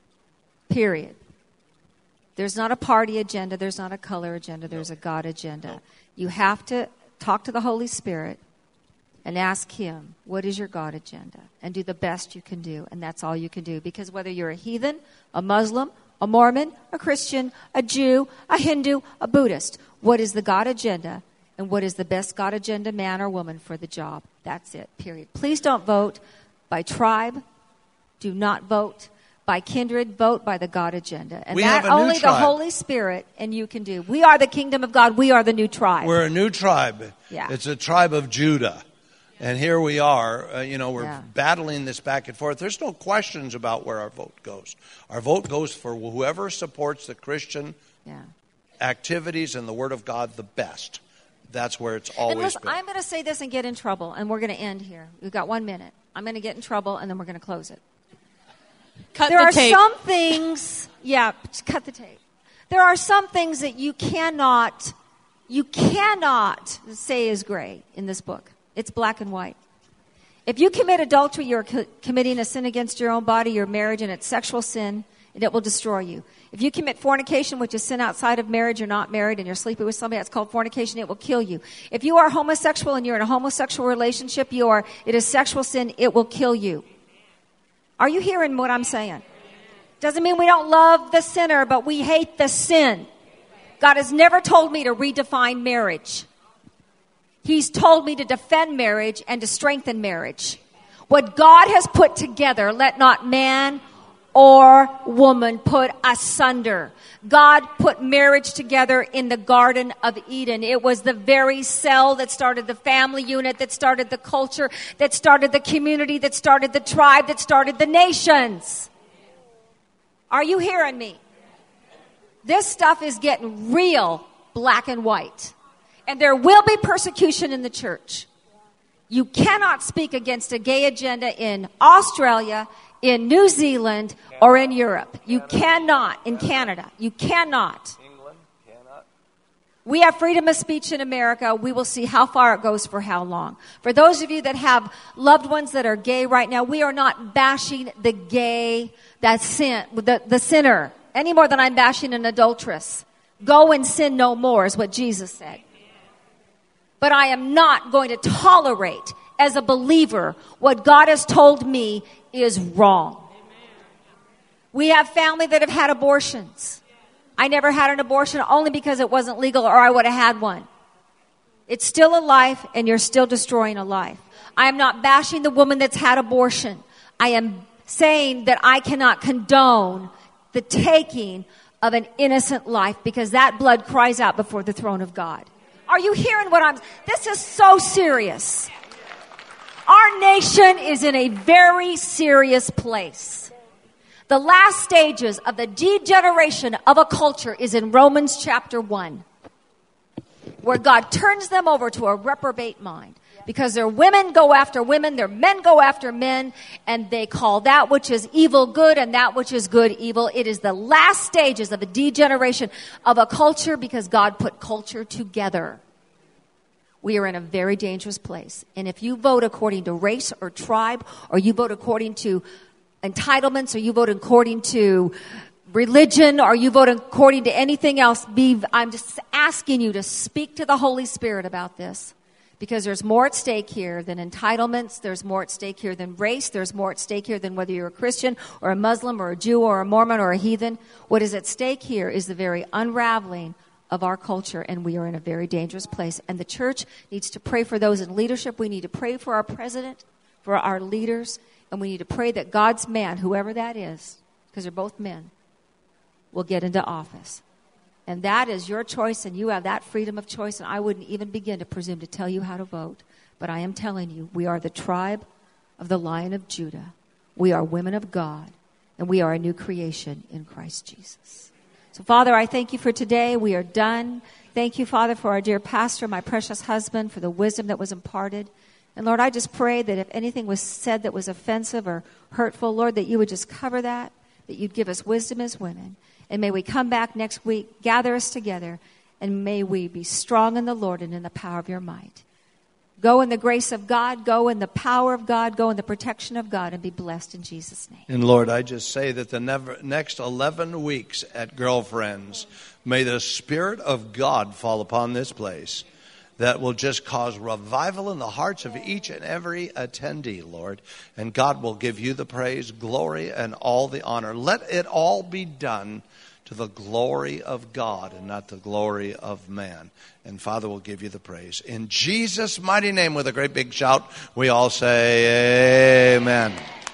Period. There's not a party agenda. There's not a color agenda. There's a God agenda. No. You have to talk to the Holy Spirit and ask Him, what is your God agenda? And do the best you can do. And that's all you can do. Because whether you're a heathen, a Muslim, a Mormon, a Christian, a Jew, a Hindu, a Buddhist, what is the God agenda? And what is the best God agenda man or woman for the job? That's it. Period. Please don't vote by tribe. Do not vote by kindred. Vote by the God agenda. And we that have a new only tribe. The Holy Spirit and you can do. We are the kingdom of God. We are the new tribe. We're a new tribe. Yeah. It's a tribe of Judah. And here we are, uh, you know, we're yeah. battling this back and forth. There's no questions about where our vote goes. Our vote goes for whoever supports the Christian yeah. activities and the Word of God the best. That's where it's always and listen, been. I'm going to say this and get in trouble, and we're going to end here. We've got one minute. I'm going to get in trouble, and then we're going to close it. Cut there the are tape. some things, yeah, cut the tape. There are some things that you cannot, you cannot say is gray in this book. It's black and white. If you commit adultery, you're co- committing a sin against your own body, your marriage, and it's sexual sin, and it will destroy you. If you commit fornication, which is sin outside of marriage, you're not married, and you're sleeping with somebody, that's called fornication, it will kill you. If you are homosexual and you're in a homosexual relationship, you are, it is sexual sin, it will kill you. Are you hearing what I'm saying? Doesn't mean we don't love the sinner, but we hate the sin. God has never told me to redefine marriage. He's told me to defend marriage and to strengthen marriage. What God has put together, let not man or woman put asunder. God put marriage together in the Garden of Eden. It was the very cell that started the family unit, that started the culture, that started the community, that started the tribe, that started the nations. Are you hearing me? This stuff is getting real black and white. And there will be persecution in the church. You cannot speak against a gay agenda in Australia, in New Zealand, or in Europe. You cannot. In Canada. You cannot. England cannot. We have freedom of speech in America. We will see how far it goes for how long. For those of you that have loved ones that are gay right now, we are not bashing the gay, that sin, the, the sinner, any more than I'm bashing an adulteress. Go and sin no more is what Jesus said. But I am not going to tolerate, as a believer, what God has told me is wrong. We have family that have had abortions. I never had an abortion only because it wasn't legal, or I would have had one. It's still a life, and you're still destroying a life. I am not bashing the woman that's had abortion. I am saying that I cannot condone the taking of an innocent life, because that blood cries out before the throne of God. Are you hearing what I'm... This is so serious. Our nation is in a very serious place. The last stages of the degeneration of a culture is in Romans chapter one, where God turns them over to a reprobate mind. Because their women go after women, their men go after men, and they call that which is evil good and that which is good evil. It is the last stages of the degeneration of a culture, because God put culture together. We are in a very dangerous place. And if you vote according to race or tribe, or you vote according to entitlements, or you vote according to religion, or you vote according to anything else, be, I'm just asking you to speak to the Holy Spirit about this. Because there's more at stake here than entitlements. There's more at stake here than race. There's more at stake here than whether you're a Christian or a Muslim or a Jew or a Mormon or a heathen. What is at stake here is the very unraveling of our culture, and we are in a very dangerous place. And the church needs to pray for those in leadership. We need to pray for our president, for our leaders, and we need to pray that God's man, whoever that is, because they're both men, will get into office. And that is your choice, and you have that freedom of choice, and I wouldn't even begin to presume to tell you how to vote. But I am telling you, we are the tribe of the Lion of Judah. We are women of God, and we are a new creation in Christ Jesus. So, Father, I thank you for today. We are done. Thank you, Father, for our dear pastor, my precious husband, for the wisdom that was imparted. And, Lord, I just pray that if anything was said that was offensive or hurtful, Lord, that you would just cover that, that you'd give us wisdom as women. And may we come back next week, gather us together, and may we be strong in the Lord and in the power of your might. Go in the grace of God, go in the power of God, go in the protection of God, and be blessed in Jesus' name. And Lord, I just say that the never, next eleven weeks at Girlfriends, may the Spirit of God fall upon this place that will just cause revival in the hearts of each and every attendee, Lord. And God will give you the praise, glory, and all the honor. Let it all be done to the glory of God and not the glory of man. And Father will give you the praise. In Jesus' mighty name, with a great big shout, we all say amen.